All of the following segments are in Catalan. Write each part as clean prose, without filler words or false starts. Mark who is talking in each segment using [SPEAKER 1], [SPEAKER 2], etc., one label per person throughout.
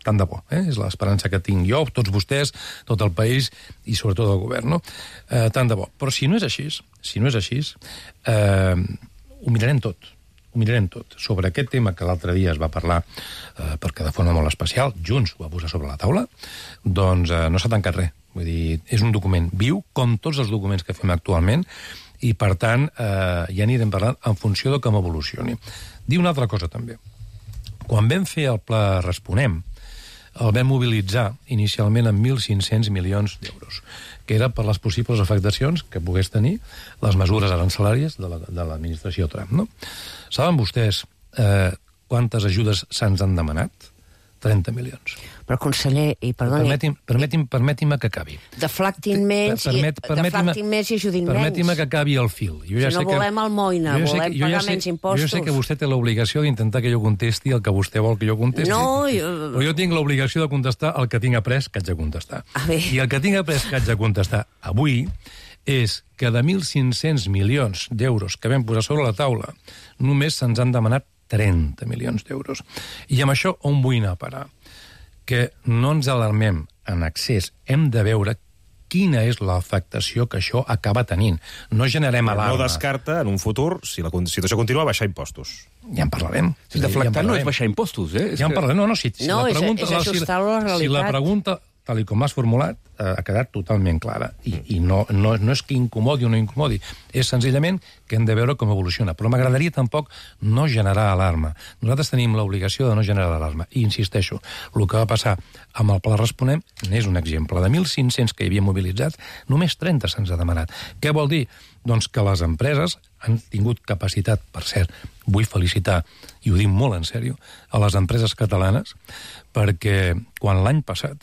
[SPEAKER 1] tant de bo, és l'esperança que tinc jo, tots vostès, tot el país i sobretot el govern, no? Tant de bo. Però si no és així, ho mirarem tot. Sobre aquest tema que l'altre dia es va parlar, perquè de forma molt especial, Junts ho va posar sobre la taula, doncs no s'ha tancat res. Vull dir, és un document viu, com tots els documents que fem actualment, i per tant ja anirem parlant en funció de com evolucioni. Dir una altra cosa també. Quan vam fer el pla Responem, el vam mobilitzar inicialment amb 1.500 milions d'euros, que era per les possibles afectacions que pogués tenir les mesures arancelàries de l'administració Trump, no? Saben vostès quantes ajudes se'ns han demanat? 30 milions.
[SPEAKER 2] Però, conseller, i perdoni...
[SPEAKER 1] Permeti'm que acabi.
[SPEAKER 2] Deflactin més i ajudin menys.
[SPEAKER 1] Permeti'm que acabi el fil.
[SPEAKER 2] Si no volem almoina, volem pagar menys impostos.
[SPEAKER 1] Jo sé que vostè té l'obligació d'intentar que jo contesti el que vostè vol que jo contesti.
[SPEAKER 2] No,
[SPEAKER 1] però jo tinc l'obligació de contestar el que tinc après que haig de contestar. I el que tinc après que haig de contestar avui és que de 1.500 milions d'euros que vam posar sobre la taula, només se'ns han demanat 30 milions d'euros. I amb això on vull anar a parar? Que no ens alarmem en excés. Hem de veure quina és l'afectació que això acaba tenint. No generem alarma.
[SPEAKER 3] No descarta, en un futur, si la situació continua, baixar impostos.
[SPEAKER 1] Ja en parlarem.
[SPEAKER 4] Deflactar no és baixar impostos,
[SPEAKER 1] Ja en parlarem. No, si
[SPEAKER 2] és ajustar-ho a la realitat.
[SPEAKER 1] Si la pregunta, tal com l'has formulat, ha quedat totalment clara. I no és que incomodi o no incomodi. És senzillament que hem de veure com evoluciona. Però m'agradaria tampoc no generar alarma. Nosaltres tenim l'obligació de no generar alarma. I insisteixo, el que va passar amb el Pla Responem n'és un exemple. De 1.500 que hi havia mobilitzats, només 30 se'ns ha demanat. Què vol dir? Doncs que les empreses han tingut capacitat, per cert, vull felicitar, i ho dic molt en sèrio, a les empreses catalanes, perquè quan l'any passat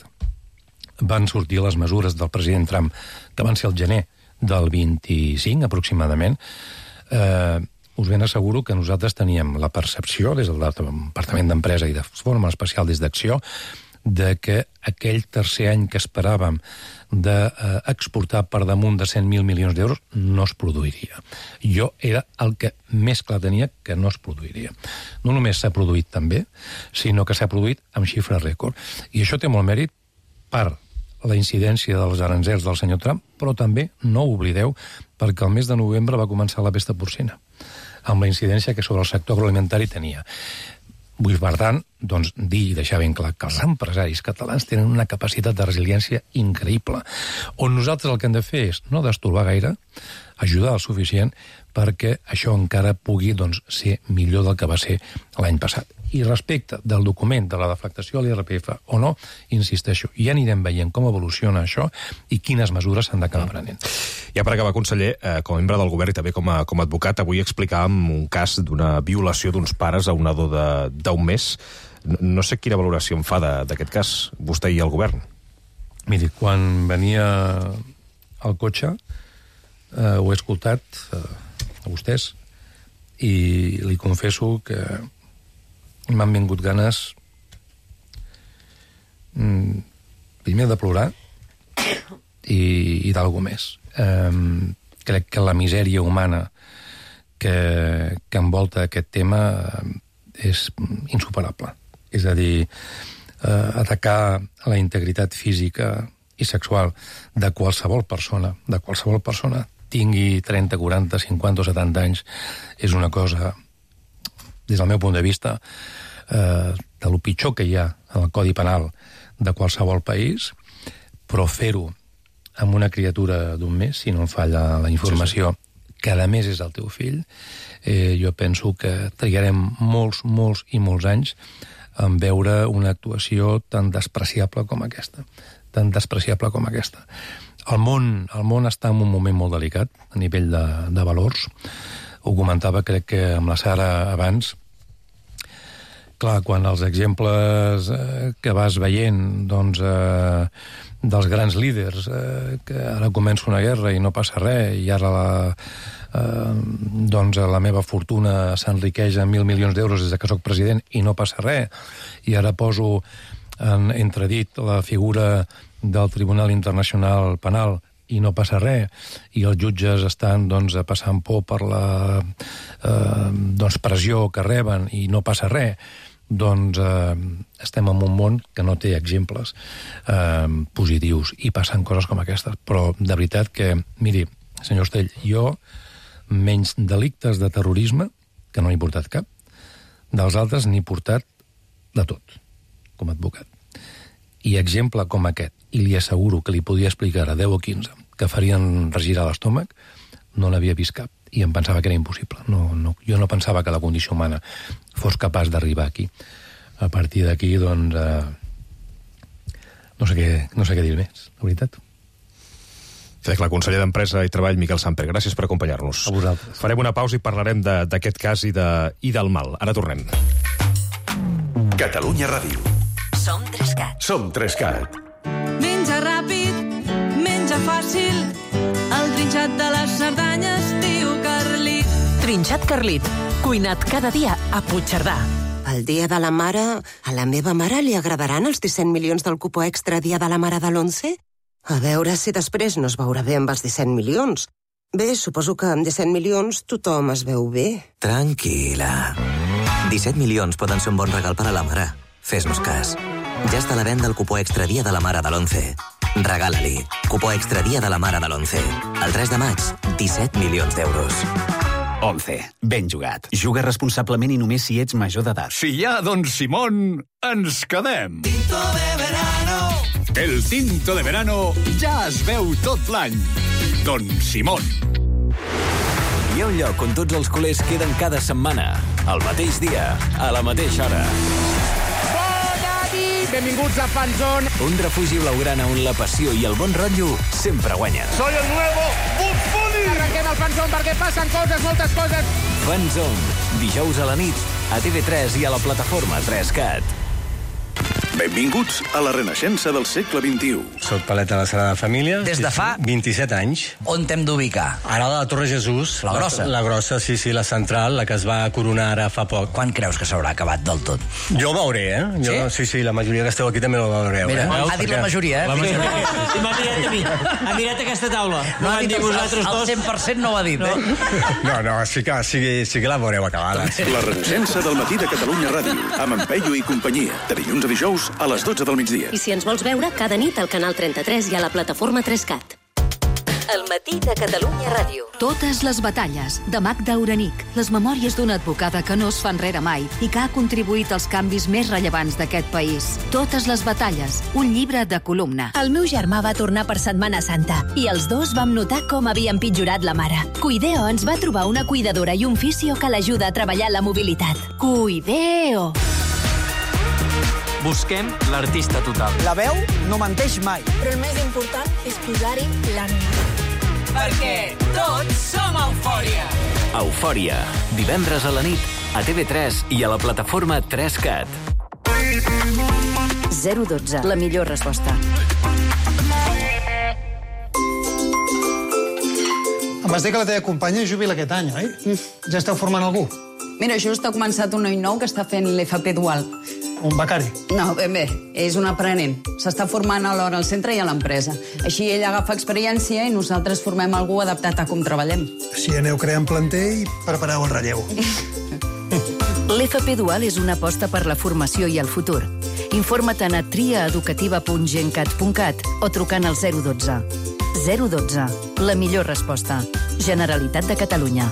[SPEAKER 1] van sortir les mesures del president Trump, que van ser el gener del 25, aproximadament, us ben asseguro que nosaltres teníem la percepció, des del Departament d'Empresa i de forma especial des d'Acció, de que aquell tercer any que esperàvem d'exportar per damunt de 100.000 milions d'euros no es produiria. Jo era el que més clar tenia que no es produiria. No només s'ha produït també, sinó que s'ha produït amb xifra rècord. I això té molt mèrit per la incidència dels arancels del senyor Trump, però també, no ho oblideu, perquè el mes de novembre va començar la pesta porcina, amb la incidència que sobre el sector agroalimentari tenia. Vull, per tant, doncs, dir i deixar ben clar que els empresaris catalans tenen una capacitat de resiliència increïble, on nosaltres el que hem de fer és no destorbar gaire, ajudar el suficient perquè això encara pugui ser millor del que va ser l'any passat. I respecte del document de la deflactació a l'IRPF o no, insisteixo, ja anirem veient com evoluciona això i quines mesures s'han d'acabar prenent.
[SPEAKER 3] Ja per acabar, conseller, com a membre del govern i també com a advocat, avui explicàvem un cas d'una violació d'uns pares a un nadó d'un mes. No sé quina valoració em fa d'aquest cas, vostè i el govern.
[SPEAKER 1] Miri, quan venia al cotxe ho he escoltat a vostès i li confesso que m'han vingut ganes primer de plorar i d'algú més. Crec que la misèria humana que envolta aquest tema és insuperable. És a dir, atacar la integritat física i sexual de qualsevol persona, tingui 30, 40, 50 o 70 anys, és una cosa, des del meu punt de vista, de lo pitjor que hi ha en el Codi Penal de qualsevol país, però fer-ho amb una criatura d'un mes, si no em falla la informació, que a més és el teu fill, jo penso que trigarem molts i molts anys en veure una actuació tan despreciable com aquesta. El món està en un moment molt delicat a nivell de valors. Ho comentava, crec que amb la Sara abans. Clar, quan els exemples que vas veient dels grans líders, que ara comença una guerra i no passa res, i ara la meva fortuna s'enriqueix en 1.000 milions d'euros des que soc president i no passa res, i ara poso en entredit la figura del Tribunal Internacional Penal i no passa res, i els jutges estan passant por per la pressió que reben i no passa res, doncs estem en un món que no té exemples positius i passen coses com aquestes. Però de veritat que, miri, senyor Ostell, jo menys delictes de terrorisme, que no n'he portat cap, dels altres n'he portat de tot, com a advocat. I exemple com aquest, i li asseguro que li podia explicar a 10 o 15 que farien regirar l'estómac, no n'havia vist cap. I em pensava que era impossible. Jo no pensava que la condició humana fos capaç d'arribar aquí. A partir d'aquí, doncs, no sé què dir més, la veritat.
[SPEAKER 3] Crec que la conseller d'Empresa i Treball, Miquel Samper, gràcies per acompanyar-nos.
[SPEAKER 1] A vosaltres.
[SPEAKER 3] Farem una pausa i parlarem d'aquest cas i del mal. Ara tornem.
[SPEAKER 5] Catalunya Ràdio.
[SPEAKER 6] Som 3CAT.
[SPEAKER 5] Som 3CAT.
[SPEAKER 7] Menja ràpid, menja fàcil, el trinxat de les Cerdanyes diu Carlit.
[SPEAKER 6] Trinxat Carlit, cuinat cada dia a Puigcerdà.
[SPEAKER 2] El dia de la mare, a la meva mare li agradaran els 17 milions del cupo extra dia de la mare de l'11? A veure si després no es veurà bé amb els 17 milions. Bé, suposo que amb 17 milions tothom es veu bé.
[SPEAKER 8] Tranquil·la. 17 milions poden ser un bon regal per a la mare. Fes-nos cas. Ja està a la venda el cupó extra dia de la mare de l'11. Regala-li. Cupó extra dia de la mare de l'11. El 3 de maig, 17 milions d'euros.
[SPEAKER 4] 11. Ben jugat. Juga responsablement i només si ets major d'edat.
[SPEAKER 5] Si hi ha Don Simón, ens quedem.
[SPEAKER 7] Tinto de verano.
[SPEAKER 5] El tinto de verano ja es veu tot l'any. Don Simón.
[SPEAKER 9] Hi ha un lloc on tots els culers queden cada setmana, al mateix dia, a la mateixa hora.
[SPEAKER 10] Bona nit! Benvinguts a Fanzone.
[SPEAKER 9] Un refugi blaugrana on la passió i el bon rotllo sempre guanyen.
[SPEAKER 5] Soy el nuevo Bugs Bunny!
[SPEAKER 10] Arrenquem el Fanzone perquè passen coses, moltes coses.
[SPEAKER 9] Fanzone, dijous a la nit, a TV3 i a la plataforma 3CAT.
[SPEAKER 5] Benvinguts a la renaixença del segle XXI.
[SPEAKER 11] Soc paleta de la Sagrada Família.
[SPEAKER 12] Des de fa
[SPEAKER 11] 27 anys.
[SPEAKER 12] On t'hem d'ubicar?
[SPEAKER 11] Ara la Torre Jesús.
[SPEAKER 12] La grossa?
[SPEAKER 11] La grossa, sí, la central, la que es va coronar ara fa poc.
[SPEAKER 12] Quan creus que s'haurà acabat del tot?
[SPEAKER 11] Jo ho veuré, Sí, la majoria que esteu aquí també ho veureu.
[SPEAKER 12] Mira, ha dit la majoria,
[SPEAKER 11] La majoria.
[SPEAKER 12] M'ha mirat a mi. Ha mirat aquesta taula. No ha dit vosaltres dos. El 100% no ho ha dit,
[SPEAKER 11] No, sí que la veureu acabada.
[SPEAKER 5] La renaixença del matí de Catalunya Ràdio, amb en Peyu i companyia, de dilluns a dijous a les 12 del migdia.
[SPEAKER 6] I si ens vols veure, cada nit al canal 33 i a la plataforma 3CAT. El matí de Catalunya Ràdio.
[SPEAKER 13] Totes les batalles, de Magda Uranic, les memòries d'una advocada que no es fa enrere mai i que ha contribuït als canvis més rellevants d'aquest país. Totes les batalles, un llibre de columna.
[SPEAKER 14] El meu germà va tornar per Setmana Santa i els dos vam notar com havia empitjorat la mare. Cuideo ens va trobar una cuidadora i un fisio que l'ajuda a treballar la mobilitat. Cuideo!
[SPEAKER 9] Busquem l'artista total.
[SPEAKER 10] La veu no menteix mai.
[SPEAKER 14] Però el més important és posar-hi l'ànima.
[SPEAKER 7] Perquè tots som eufòria.
[SPEAKER 9] Eufòria, divendres a la nit, a TV3 i a la plataforma 3CAT.
[SPEAKER 13] 012, la millor resposta.
[SPEAKER 10] Em vas dir que la teva companya es jubila aquest any, oi? Ja esteu formant algú?
[SPEAKER 15] Mira, just ha començat un noi nou que està fent l'FP dual.
[SPEAKER 10] Un becari?
[SPEAKER 15] No, bé, és un aprenent. S'està formant alhora al centre i a l'empresa. Així ell agafa experiència i nosaltres formem algú adaptat a com treballem.
[SPEAKER 10] Així aneu creant planter i prepareu el relleu.
[SPEAKER 13] L'FP Dual és una aposta per la formació i el futur. Informa't a triaeducativa.gencat.cat o trucant al 012. 012, la millor resposta. Generalitat de Catalunya.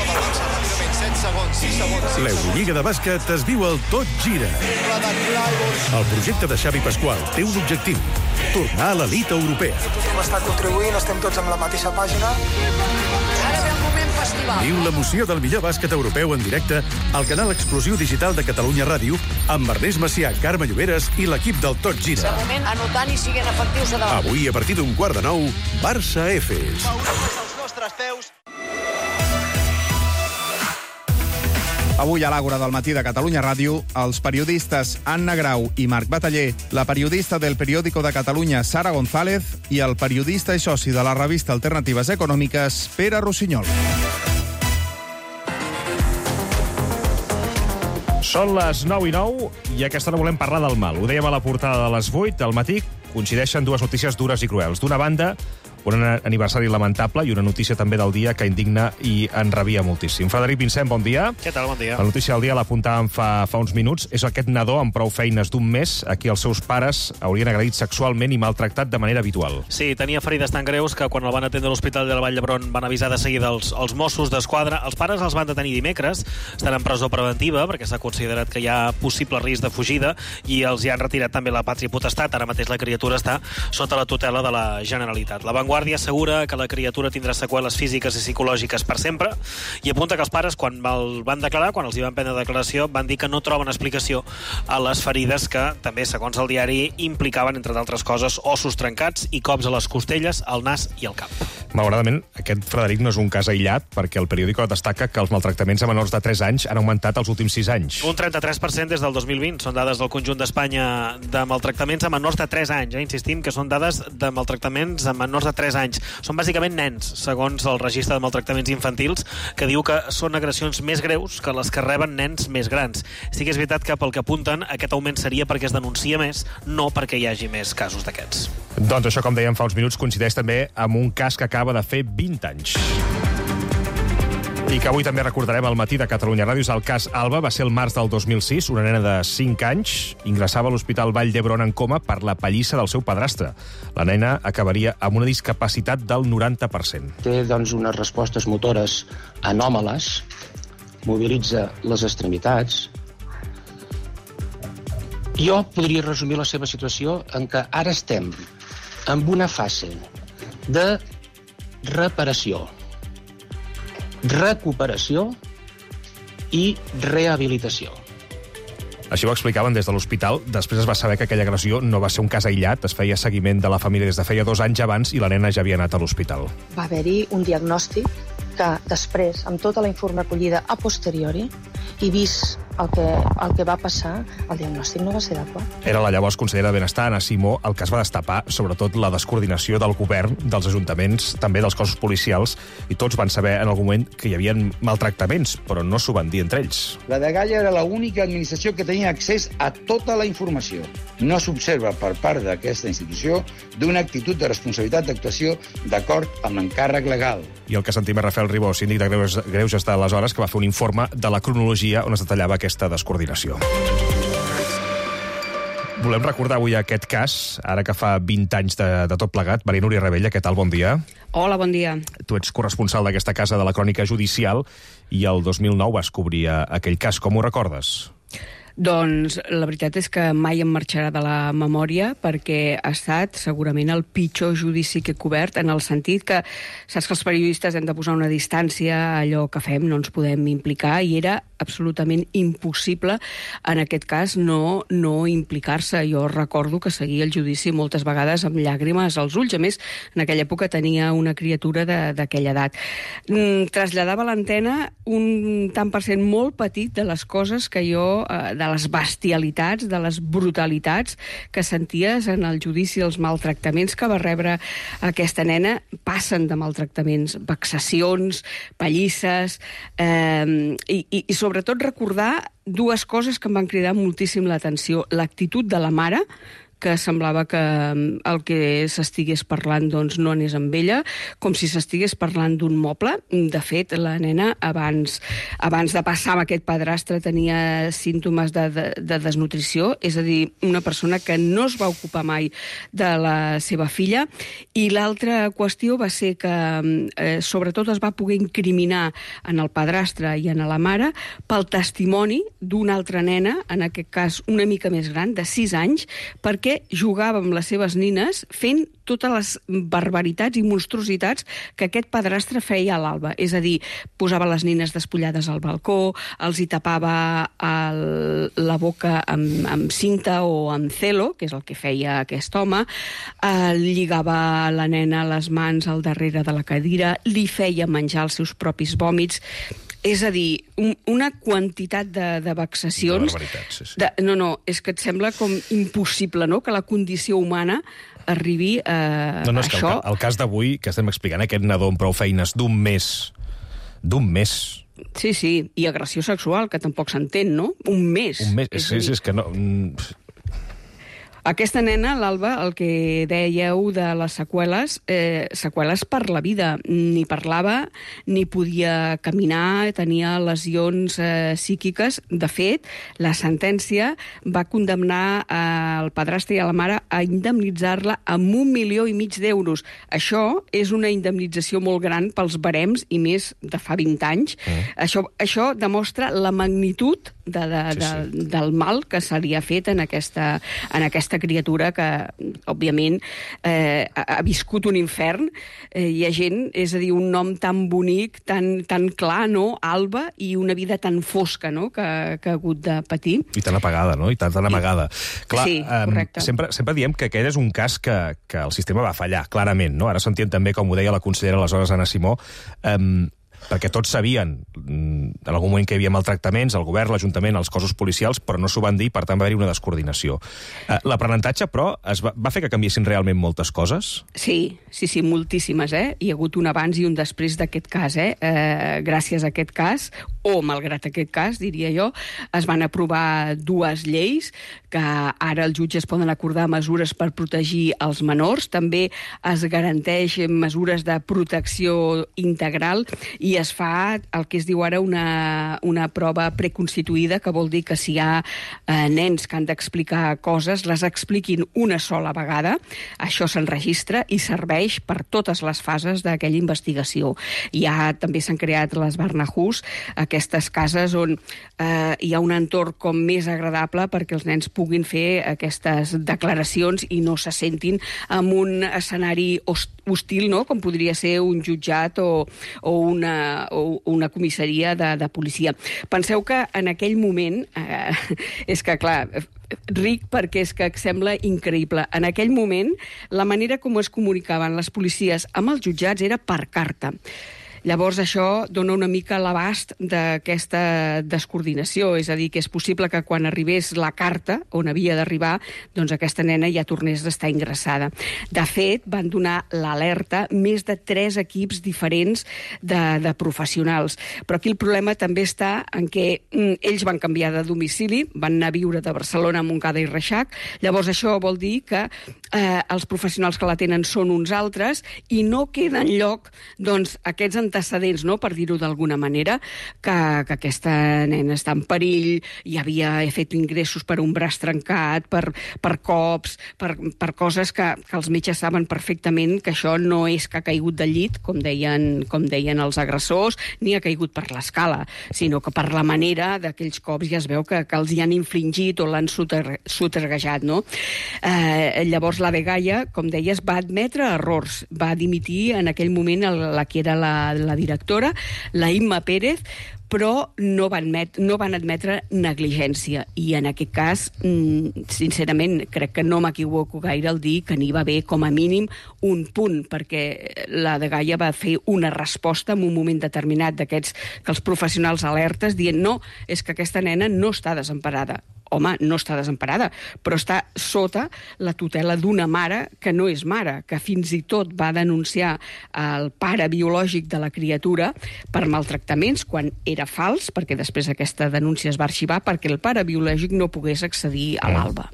[SPEAKER 5] L'Eurolliga de bàsquet es viu al Tot Gira. El projecte de Xavi Pasqual té un objectiu: tornar a l'elit europea.
[SPEAKER 10] Hem estat contribuint, estem tots amb la mateixa pàgina.
[SPEAKER 7] Ara ve el moment festival.
[SPEAKER 5] Viu l'emoció del millor bàsquet europeu en directe al canal exclusiu digital de Catalunya Ràdio amb Ernest Macià, Carme Lloberes i l'equip del Tot Gira.
[SPEAKER 7] De moment, anotant i siguent efectius a davant.
[SPEAKER 5] Avui, a partir d'un 8:45, Barça-Efes.
[SPEAKER 10] Els nostres peus.
[SPEAKER 16] Avui a l'Àgora del matí de Catalunya Ràdio, els periodistes Anna Grau i Marc Bataller, la periodista del Periódico de Catalunya Sara González i el periodista i soci de la revista Alternatives Econòmiques Pere Rossinyol.
[SPEAKER 3] Són les 9:09 i aquesta hora volem parlar del mal. Ho dèiem a la portada de les 8 del matí. Coincideixen dues notícies dures i cruels. D'una banda, un aniversari lamentable i una notícia també del dia que indigna i enrabia moltíssim. Frederic Vincent, bon dia.
[SPEAKER 17] Què tal, bon dia.
[SPEAKER 3] La notícia del dia l'apuntàvem fa uns minuts. És aquest nadó amb prou feines d'un mes a qui els seus pares haurien agredit sexualment i maltractat de manera habitual.
[SPEAKER 17] Sí, tenia ferides tan greus que quan el van atendre a l'Hospital de la Vall d'Hebron van avisar de seguida els Mossos d'Esquadra. Els pares els van detenir dimecres, estan en presó preventiva perquè s'ha considerat que hi ha possible risc de fugida i els hi han retirat també la pàtria potestat. Ara mateix la criatura està sota la tutela de la Generalitat. La Vanguardia assegura que la criatura tindrà seqüeles físiques i psicològiques per sempre i apunta que els pares, quan el van declarar, quan els hi van prendre declaració, van dir que no troben explicació a les ferides que, també, segons el diari, implicaven, entre d'altres coses, ossos trencats i cops a les costelles, al nas i al cap.
[SPEAKER 3] Malauradament, aquest, Frederic, no és un cas aïllat, perquè el periòdico destaca que els maltractaments a menors de 3 anys han augmentat els últims 6 anys.
[SPEAKER 17] Un 33% des del 2020. Són dades del conjunt d'Espanya de maltractaments a menors de 3 anys. Insistim que són dades de maltractaments a menors de 3 anys. Són bàsicament nens, segons el registre de maltractaments infantils, que diu que són agressions més greus que les que reben nens més grans. Sí que és veritat que pel que apunten, aquest augment seria perquè es denuncia més, no perquè hi hagi més casos d'aquests.
[SPEAKER 3] Doncs això, com dèiem fa uns minuts, coincideix també amb un cas que acaba de fer 20 anys. I que avui també recordarem al matí de Catalunya Ràdio. El cas Alba va ser el març del 2006. Una nena de 5 anys ingressava a l'Hospital Vall d'Hebron en coma per la pallissa del seu padrastre. La nena acabaria amb una discapacitat del 90%.
[SPEAKER 18] Té, doncs, unes respostes motores anòmales, mobilitza les extremitats. Jo podria resumir la seva situació en què ara estem en una fase de reparació, recuperació i rehabilitació.
[SPEAKER 3] Així ho explicaven des de l'hospital. Després es va saber que aquella agressió no va ser un cas aïllat. Es feia seguiment de la família des de feia 2 anys abans i la nena ja havia anat a l'hospital.
[SPEAKER 19] Va haver-hi un diagnòstic que després, amb tota la informació recollida a posteriori, i vist el que va passar, el diagnòstic no va ser adequat.
[SPEAKER 3] Era la llavors consellera de Benestar, Anna Simó, el que es va destapar, sobretot la descoordinació del govern, dels ajuntaments, també dels cossos policials, i tots van saber en algun moment que hi havia maltractaments, però no s'ho van dir entre ells.
[SPEAKER 20] La dgaia era l'única administració que tenia accés a tota la informació. No s'observa per part d'aquesta institució d'una actitud de responsabilitat d'actuació d'acord amb l'encàrrec legal.
[SPEAKER 3] I el que sentim és Rafael Ribó, síndic de Greuges d'aleshores, que va fer un informe de la cronologia on es detallava aquesta descoordinació. Volem recordar avui aquest cas, ara que fa 20 anys de tot plegat. Maria Núria Rebella, què tal? Bon dia.
[SPEAKER 21] Hola, bon dia.
[SPEAKER 3] Tu ets corresponsal d'aquesta casa de la Crònica Judicial i el 2009 vas cobrir aquell cas. Com ho recordes?
[SPEAKER 21] Doncs la veritat és que mai em marxarà de la memòria perquè ha estat segurament el pitjor judici que he cobert, en el sentit que saps que els periodistes hem de posar una distància a allò que fem, no ens podem implicar, i era absolutament impossible en aquest cas no implicar-se. Jo recordo que seguia el judici moltes vegades amb llàgrimes als ulls. A més, en aquella època tenia una criatura d'aquella edat. Traslladava a l'antena un tant per cent molt petit de les coses que jo, de les bestialitats, de les brutalitats que senties en el judici, els maltractaments que va rebre aquesta nena. Passen de maltractaments, vexacions, pallisses, i sobretot recordar 2 coses que em van cridar moltíssim l'atenció. L'actitud de la mare, que semblava que el que s'estigués parlant doncs, no anés amb ella, com si s'estigués parlant d'un moble. De fet, la nena, abans de passar amb aquest padrastre, tenia símptomes de desnutrició, és a dir, una persona que no es va ocupar mai de la seva filla. I l'altra qüestió va ser que, sobretot, es va poder incriminar en el padrastre i en la mare pel testimoni d'una altra nena, en aquest cas una mica més gran, de 6 anys, perquè jugava amb les seves nines fent totes les barbaritats i monstruositats que aquest padrastre feia a l'Alba. És a dir, posava les nines despullades al balcó, els hi tapava la boca amb cinta o amb celo, que és el que feia aquest home, lligava la nena les mans al darrere de la cadira, li feia menjar els seus propis vòmits. És a dir, una quantitat de vexacions...
[SPEAKER 3] De barbaritats, sí.
[SPEAKER 21] No, és que et sembla com impossible, no?, que la condició humana arribi a
[SPEAKER 3] això. No, és que el cas d'avui, que estem explicant, aquest nadó amb prou feines d'un mes...
[SPEAKER 21] Sí, i agressió sexual, que tampoc s'entén, no? Un mes.
[SPEAKER 3] És que no...
[SPEAKER 21] Aquesta nena, l'Alba, el que dèieu de les seqüeles, seqüeles per la vida. Ni parlava, ni podia caminar, tenia lesions psíquiques. De fet, la sentència va condemnar el padrastre i a la mare a indemnitzar-la amb 1,5 milions d'euros. Això és una indemnització molt gran pels barems, i més de fa 20 anys. Això demostra la magnitud del mal que se li ha fet en aquesta criatura que, òbviament, ha viscut un infern. Hi ha gent, és a dir, un nom tan bonic, tan clar, no? Alba, i una vida tan fosca, no?, que ha hagut de patir.
[SPEAKER 3] I tan apagada, no?, i tan amagada. Clar,
[SPEAKER 21] sí, correcte.
[SPEAKER 3] Sempre diem que aquest és un cas que el sistema va fallar, clarament, no? Ara s'entén també, com ho deia la consellera aleshores, Anna Simó, perquè tots sabien en algun moment que hi havia maltractaments, el govern, l'Ajuntament, els cossos policials, però no s'ho van dir, per tant va haver-hi una descoordinació. L'aprenentatge, però, va fer que canviessin realment moltes coses?
[SPEAKER 21] Sí, moltíssimes, Hi ha hagut un abans i un després d'aquest cas, Gràcies a aquest cas, o malgrat aquest cas, diria jo, es van aprovar 2 lleis, que ara els jutges poden acordar mesures per protegir els menors, també es garanteix mesures de protecció integral, i es fa el que es diu ara una prova preconstituïda, que vol dir que si hi ha nens que han d'explicar coses, les expliquin una sola vegada. Això s'enregistra i serveix per totes les fases d'aquella investigació. També s'han creat les Barnahus, aquestes cases on hi ha un entorn com més agradable perquè els nens puguin fer aquestes declaracions i no se sentin en un escenari hostil, no?, com podria ser un jutjat o una comissaria de policia. Penseu que en aquell moment, és que, clar, ric perquè és que sembla increïble. En aquell moment, la manera com es comunicaven les policies amb els jutjats era per carta. Llavors, això dona una mica l'abast d'aquesta descoordinació. És a dir, que és possible que quan arribés la carta on havia d'arribar, doncs aquesta nena ja tornés a estar ingressada. De fet, van donar l'alerta més de 3 equips diferents de professionals. Però aquí el problema també està en què ells van canviar de domicili, van anar a viure de Barcelona a Montcada i Reixac. Llavors, això vol dir que els professionals que la tenen són uns altres i no queda enlloc, doncs, aquests antecedents, no?, per dir-ho d'alguna manera, que aquesta nena està en perill, i havia fet ingressos per un braç trencat, per cops, per coses que els metges saben perfectament que això no és que ha caigut del llit, com deien els agressors, ni ha caigut per l'escala, sinó que per la manera d'aquells cops ja es veu que els hi han infligit o l'han soterrejat, no? Llavors la Dgaia, com deies, va admetre errors, va dimitir en aquell moment la que era la directora, la Imma Pérez, però no van admetre negligència. I en aquest cas, sincerament, crec que no m'equivoco gaire al dir que n'hi va haver com a mínim un punt, perquè la Dgaia va fer una resposta en un moment determinat d'aquests que els professionals alertes dient no, és que aquesta nena no està desemparada. Home, no està desemparada, però està sota la tutela d'una mare que no és mare, que fins i tot va denunciar el pare biològic de la criatura per maltractaments quan era fals, perquè després aquesta denúncia es va arxivar perquè el pare biològic no pogués accedir a l'Alba.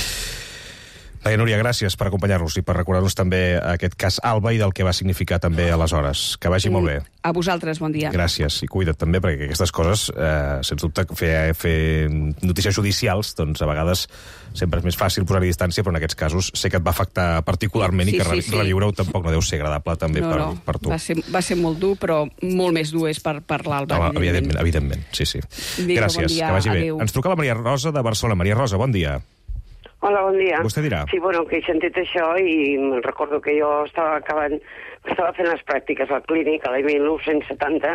[SPEAKER 3] Laia Núria, gràcies per acompanyar-nos i per recordar-nos també aquest cas Alba i del que va significar també aleshores. Que vagi molt bé.
[SPEAKER 21] A vosaltres, bon dia.
[SPEAKER 3] Gràcies, i cuida't també, perquè aquestes coses, sens dubte, fer notícies judicials, doncs a vegades sempre és més fàcil posar-hi distància, però en aquests casos sé que et va afectar particularment i que reviure-ho tampoc no deu ser agradable també per tu.
[SPEAKER 21] Va ser molt dur, però molt més dur és per l'Alba,
[SPEAKER 3] evidentment. Sí. Gràcies, que vagi bé. Ens truca la Maria Rosa de Barcelona. Maria Rosa, bon dia.
[SPEAKER 1] Hola, bon dia.
[SPEAKER 3] Vostè dirà.
[SPEAKER 1] Sí, bueno, que he sentit això i recordo que jo estava fent les pràctiques al clínic a l'any 1970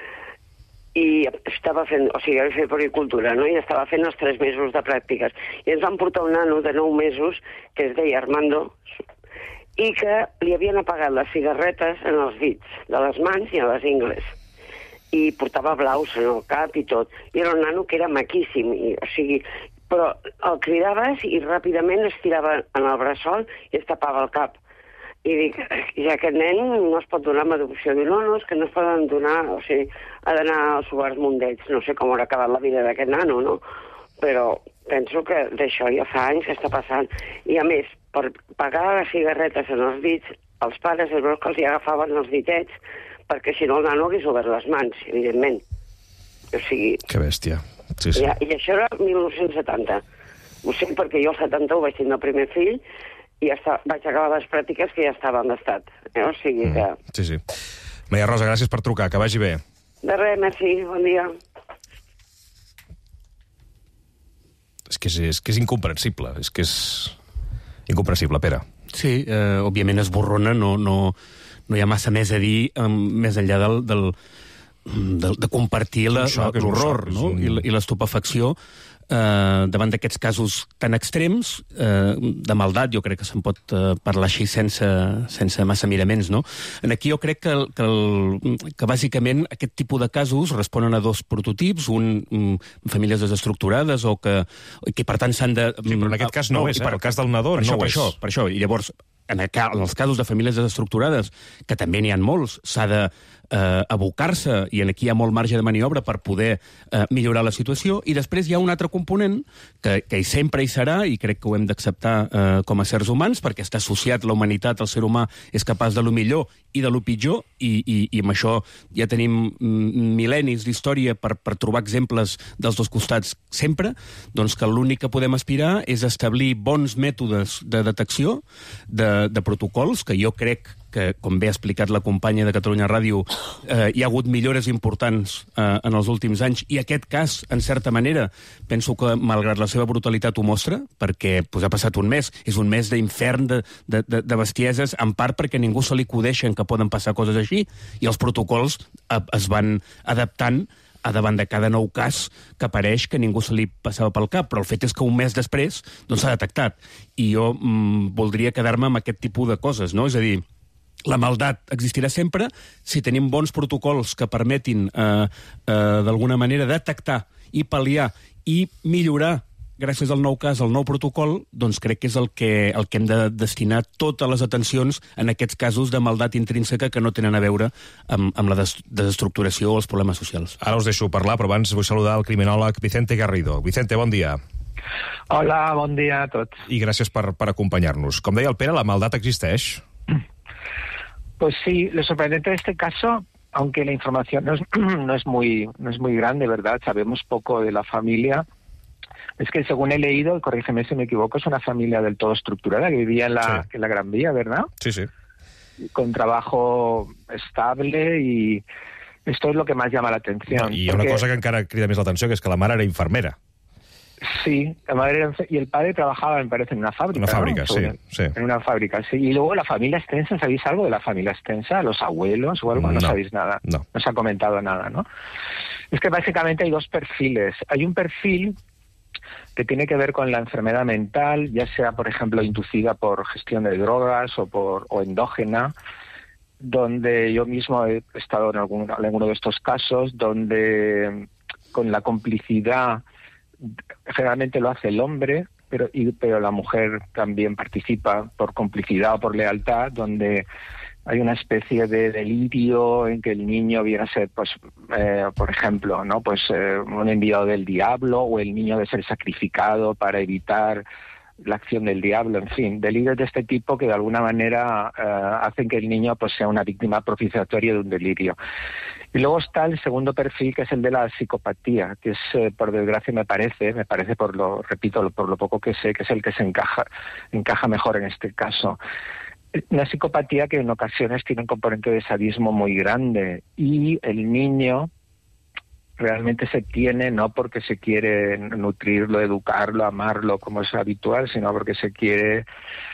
[SPEAKER 1] i estava fent, o sigui, havia fet poricultura, no?, i estava fent els 3 mesos de pràctiques. I ens van portar un nano de 9 mesos que es deia Armando i que li havien apagat les cigarretes en els dits de les mans i a les ingles. I portava blaus en el cap i tot. I era un nano que era maquíssim, o sigui, però el cridaves i ràpidament es tirava en el bressol i es tapava el cap. I dic, ja aquest nen no es pot donar amb adopció. Diu, no, és que no es poden donar, o sigui, ha d'anar als Suars Mundets. No sé com haurà acabat la vida d'aquest nano, no? però penso que d'això ja fa anys que està passant. I a més, per pagar les cigarretes en els dits, els pares és que els hi agafaven els ditets, perquè si no el nano hagués obert les mans, evidentment. O sigui...
[SPEAKER 3] Que bèstia. Sí, sí.
[SPEAKER 1] I això era 1970. Ho sé perquè jo al 71 vaig tenir el primer fill i vaig acabar les pràctiques que ja estava en l'estat. O sigui que...
[SPEAKER 3] Sí, sí. Maria Rosa, gràcies per trucar, que vagi bé.
[SPEAKER 1] De res, merci, bon dia.
[SPEAKER 3] És que és incomprensible, és que és incomprensible, Pere.
[SPEAKER 2] Sí, òbviament esborrona, no hi ha massa més a dir més enllà de compartir l'horror i l'estupefacció davant d'aquests casos tan extrems de maldat. Jo crec que se'n pot parlar així sense massa miraments, no? Aquí jo crec que bàsicament aquest tipus de casos responen a dos prototips, un famílies desestructurades o que per tant s'han de...
[SPEAKER 3] Sí, però en aquest cas no ho és, el cas del nadó no ho és.
[SPEAKER 2] Per això, i llavors en els casos de famílies desestructurades, que també n'hi ha molts, s'ha de abocar-se, i aquí hi ha molt marge de maniobra per poder millorar la situació, i després hi ha un altre component que sempre hi serà, i crec que ho hem d'acceptar com a éssers humans, perquè està associat la humanitat, el ser humà és capaç de lo millor i de lo pitjor, i amb això ja tenim mil·lennis d'història per trobar exemples dels dos costats sempre, doncs que l'únic que podem aspirar és establir bons mètodes de detecció, de protocols, que jo crec que, com bé ha explicat la companya de Catalunya Ràdio, hi ha hagut millores importants en els últims anys, i aquest cas, en certa manera, penso que, malgrat la seva brutalitat, ho mostra, perquè ha passat un mes, és un mes d'infern de bestieses, en part perquè a ningú se li acudeixen que poden passar coses així, i els protocols es van adaptant davant de cada nou cas que apareix que ningú se li passava pel cap, però el fet és que un mes després s'ha detectat, i jo voldria quedar-me amb aquest tipus de coses, no? És a dir, la maldat existirà sempre si tenim bons protocols que permetin d'alguna manera detectar i pal·liar i millorar gràcies al nou cas, al nou protocol, doncs crec que és el que hem de destinar totes les atencions en aquests casos de maldat intrínseca que no tenen a veure amb la desestructuració o els problemes socials.
[SPEAKER 3] Ara us deixo parlar, però abans vull saludar el criminòleg Vicente Garrido. Vicente, bon dia.
[SPEAKER 22] Hola, bon dia a tots.
[SPEAKER 3] I gràcies per acompanyar-nos. Com deia el Pere, la maldat existeix?
[SPEAKER 22] Pues sí, lo sorprendente de este caso, aunque la información no es muy grande, ¿verdad? Sabemos poco de la familia. Es que según he leído, y corrígeme si me equivoco, es una familia del todo estructurada que vivía en la Gran Vía, ¿verdad?
[SPEAKER 3] Sí, sí.
[SPEAKER 22] Con trabajo estable, y esto es lo que más llama la atención.
[SPEAKER 3] No, y una cosa que encara crida més l'atenció, que és que la mare era infermera.
[SPEAKER 22] Sí, la madre era y el padre trabajaba, me parece, en una fábrica.
[SPEAKER 3] Una fábrica, ¿no? Sí.
[SPEAKER 22] En una fábrica, sí. Y luego la familia extensa, ¿sabéis algo de la familia extensa? ¿Los abuelos o algo? No sabéis nada. No se ha comentado nada, ¿no? Es que básicamente hay dos perfiles. Hay un perfil que tiene que ver con la enfermedad mental, ya sea, por ejemplo, inducida por gestión de drogas o endógena, donde yo mismo he estado en alguno de estos casos, donde con la complicidad, generalmente lo hace el hombre, pero la mujer también participa por complicidad o por lealtad, donde hay una especie de delirio en que el niño viene a ser, pues, por ejemplo, ¿no? Pues un enviado del diablo, o el niño de ser sacrificado para evitar la acción del diablo, en fin, delirios de este tipo que de alguna manera hacen que el niño pues sea una víctima propiciatoria de un delirio. Y luego está el segundo perfil, que es el de la psicopatía, que es, por desgracia, me parece por lo poco que sé, que es el que se encaja mejor en este caso. Una psicopatía que en ocasiones tiene un componente de sadismo muy grande, y el niño realmente se tiene no porque se quiere nutrirlo, educarlo, amarlo como es habitual, sino porque se quiere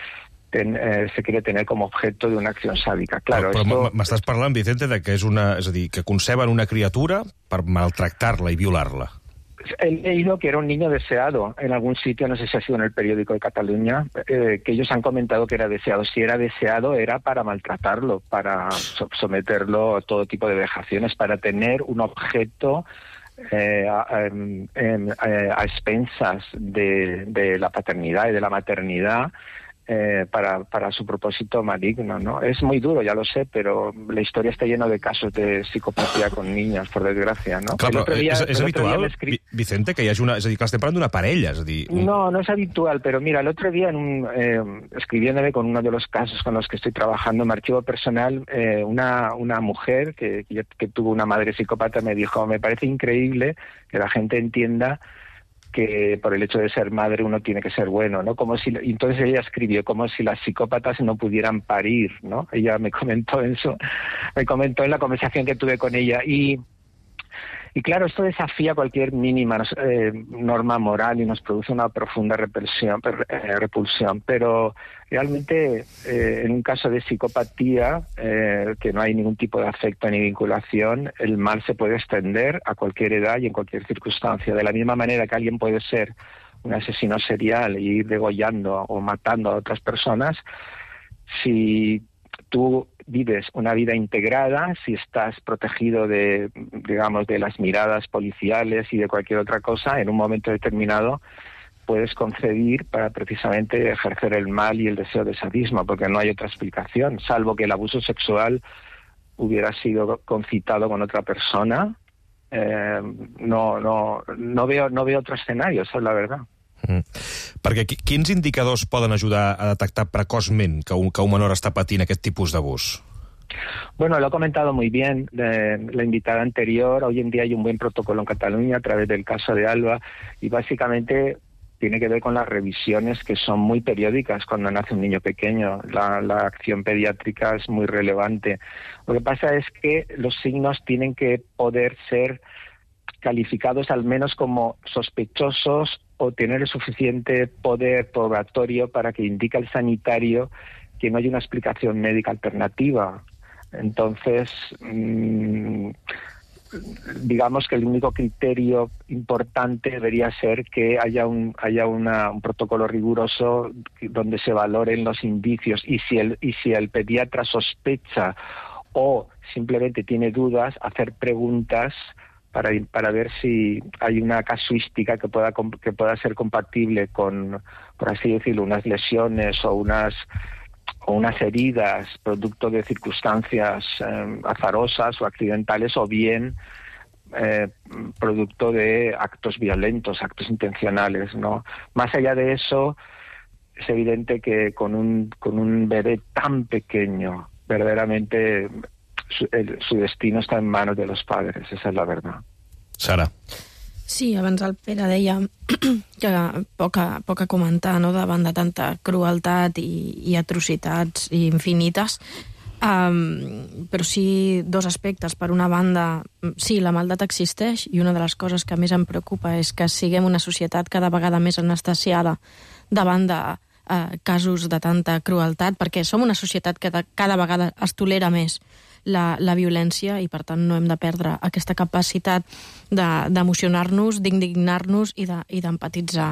[SPEAKER 22] tener com a objeto d'una acció sàdica. Claro,
[SPEAKER 3] però m'estàs parlant, Vicente, de que és a dir, que conceben una criatura per maltractar-la i violar-la.
[SPEAKER 22] He leído que era un niño deseado en algún sitio, no sé si ha sido en el periódico de Cataluña, que ellos han comentado que era deseado. Si era deseado era para maltratarlo, para someterlo a todo tipo de vejaciones, para tener un objeto a expensas de la paternidad y de la maternidad, para su propósito maligno, ¿no? Es muy duro, ya lo sé, pero la historia está llena de casos de psicopatía con niños, por desgràcia, no?
[SPEAKER 3] Clar, però és habitual, Vicente, que hi hagi una... És a dir, que estem parlant d'una parella, és a dir...
[SPEAKER 22] No es habitual, pero mira, el otro día, escribiéndome con uno de los casos con los que estoy trabajando en mi archivo personal, una mujer que tuvo una madre psicópata me dijo, me parece increíble que la gente entienda que por el hecho de ser madre uno tiene que ser bueno, ¿no? Entonces ella escribió como si las psicópatas no pudieran parir, ¿no? Ella me comentó eso, en la conversación que tuve con ella y claro, esto desafía cualquier mínima norma moral y nos produce una profunda repulsión, pero realmente en un caso de psicopatía, que no hay ningún tipo de afecto ni vinculación, el mal se puede extender a cualquier edad y en cualquier circunstancia. De la misma manera que alguien puede ser un asesino serial y ir degollando o matando a otras personas, si tú vives una vida integrada, si estás protegido de las miradas policiales y de cualquier otra cosa, en un momento determinado puedes concebir para precisamente ejercer el mal y el deseo de sadismo, porque no hay otra explicación, salvo que el abuso sexual hubiera sido concitado con otra persona. No veo otro escenario, esa es la verdad.
[SPEAKER 3] Perquè quins indicadors poden ajudar a detectar precoçment que un menor està patint aquest tipus d'abús?
[SPEAKER 22] Bueno, lo ha comentado muy bien la invitada anterior. Hoy en día hay un buen protocolo en Cataluña a través del caso de Alba y básicamente tiene que ver con las revisiones que son muy periódicas cuando nace un niño pequeño. La acción pediátrica es muy relevante. Lo que pasa es que los signos tienen que poder ser calificados al menos como sospechosos o tener el suficiente poder probatorio para que indique al sanitario que no hay una explicación médica alternativa. Entonces, digamos que el único criterio importante debería ser que haya un protocolo riguroso donde se valoren los indicios y si el pediatra sospecha o simplemente tiene dudas, hacer preguntas para ver si hay una casuística que pueda ser compatible con, por así decirlo, unas lesiones o unas heridas producto de circunstancias azarosas o accidentales o bien producto de actos violentos, actos intencionales, ¿no? Más allá de eso, es evidente que con un bebé tan pequeño, verdaderamente su destino está en manos de los padres, esa es la verdad.
[SPEAKER 3] Sara.
[SPEAKER 4] Sí, abans el Pere deia que poc a comentar, no?, davant de tanta crueltat i atrocitats infinites, però sí dos aspectes. Per una banda, sí, la maldat existeix i una de les coses que més em preocupa és que siguem una societat cada vegada més anestesiada davant de casos de tanta crueltat, perquè som una societat que cada vegada es tolera més la violència i, per tant, no hem de perdre aquesta capacitat d'emocionar-nos, d'indignar-nos i d'empatitzar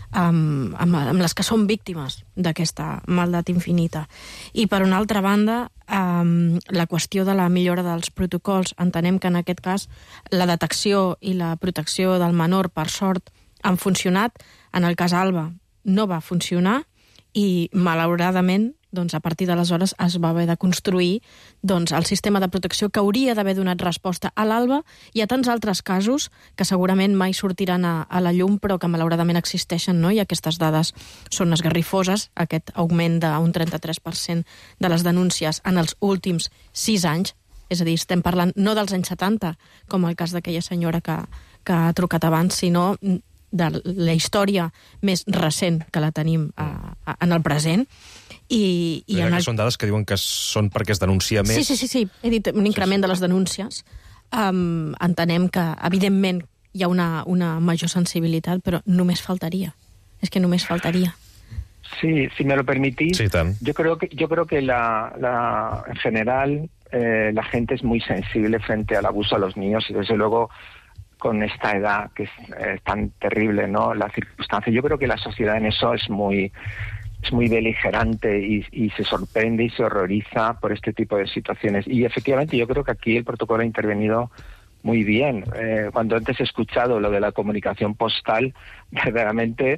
[SPEAKER 4] amb les que són víctimes d'aquesta maldat infinita. I, per una altra banda, la qüestió de la millora dels protocols. Entenem que, en aquest cas, la detecció i la protecció del menor, per sort, han funcionat. En el cas Alba no va funcionar i, malauradament, doncs, a partir d'aleshores es va haver de construir el sistema de protecció que hauria d'haver donat resposta a l'Alba i a tants altres casos que segurament mai sortiran a la llum però que malauradament existeixen, no? I aquestes dades són esgarrifoses, aquest augment d'un 33% de les denúncies en els últims 6 anys, és a dir, estem parlant no dels anys 70, com el cas d'aquella senyora que ha trucat abans, sinó de la història més recent que la tenim en el present.
[SPEAKER 3] Són dades que diuen que són perquè es denuncia més.
[SPEAKER 4] Sí, he dit un increment de les denúncies. Entenem que, evidentment, hi ha una major sensibilitat, però només faltaria. És que només faltaria.
[SPEAKER 22] Sí, si me lo permitís,
[SPEAKER 3] sí,
[SPEAKER 22] yo creo que en general la gente es muy sensible frente al abuso a los niños y desde luego con esta edad que es tan terrible, ¿no?, la circunstancia. Yo creo que la sociedad en eso es muy beligerante y se sorprende y se horroriza por este tipo de situaciones. Y efectivamente yo creo que aquí el protocolo ha intervenido muy bien. Cuando antes he escuchado lo de la comunicación postal, verdaderamente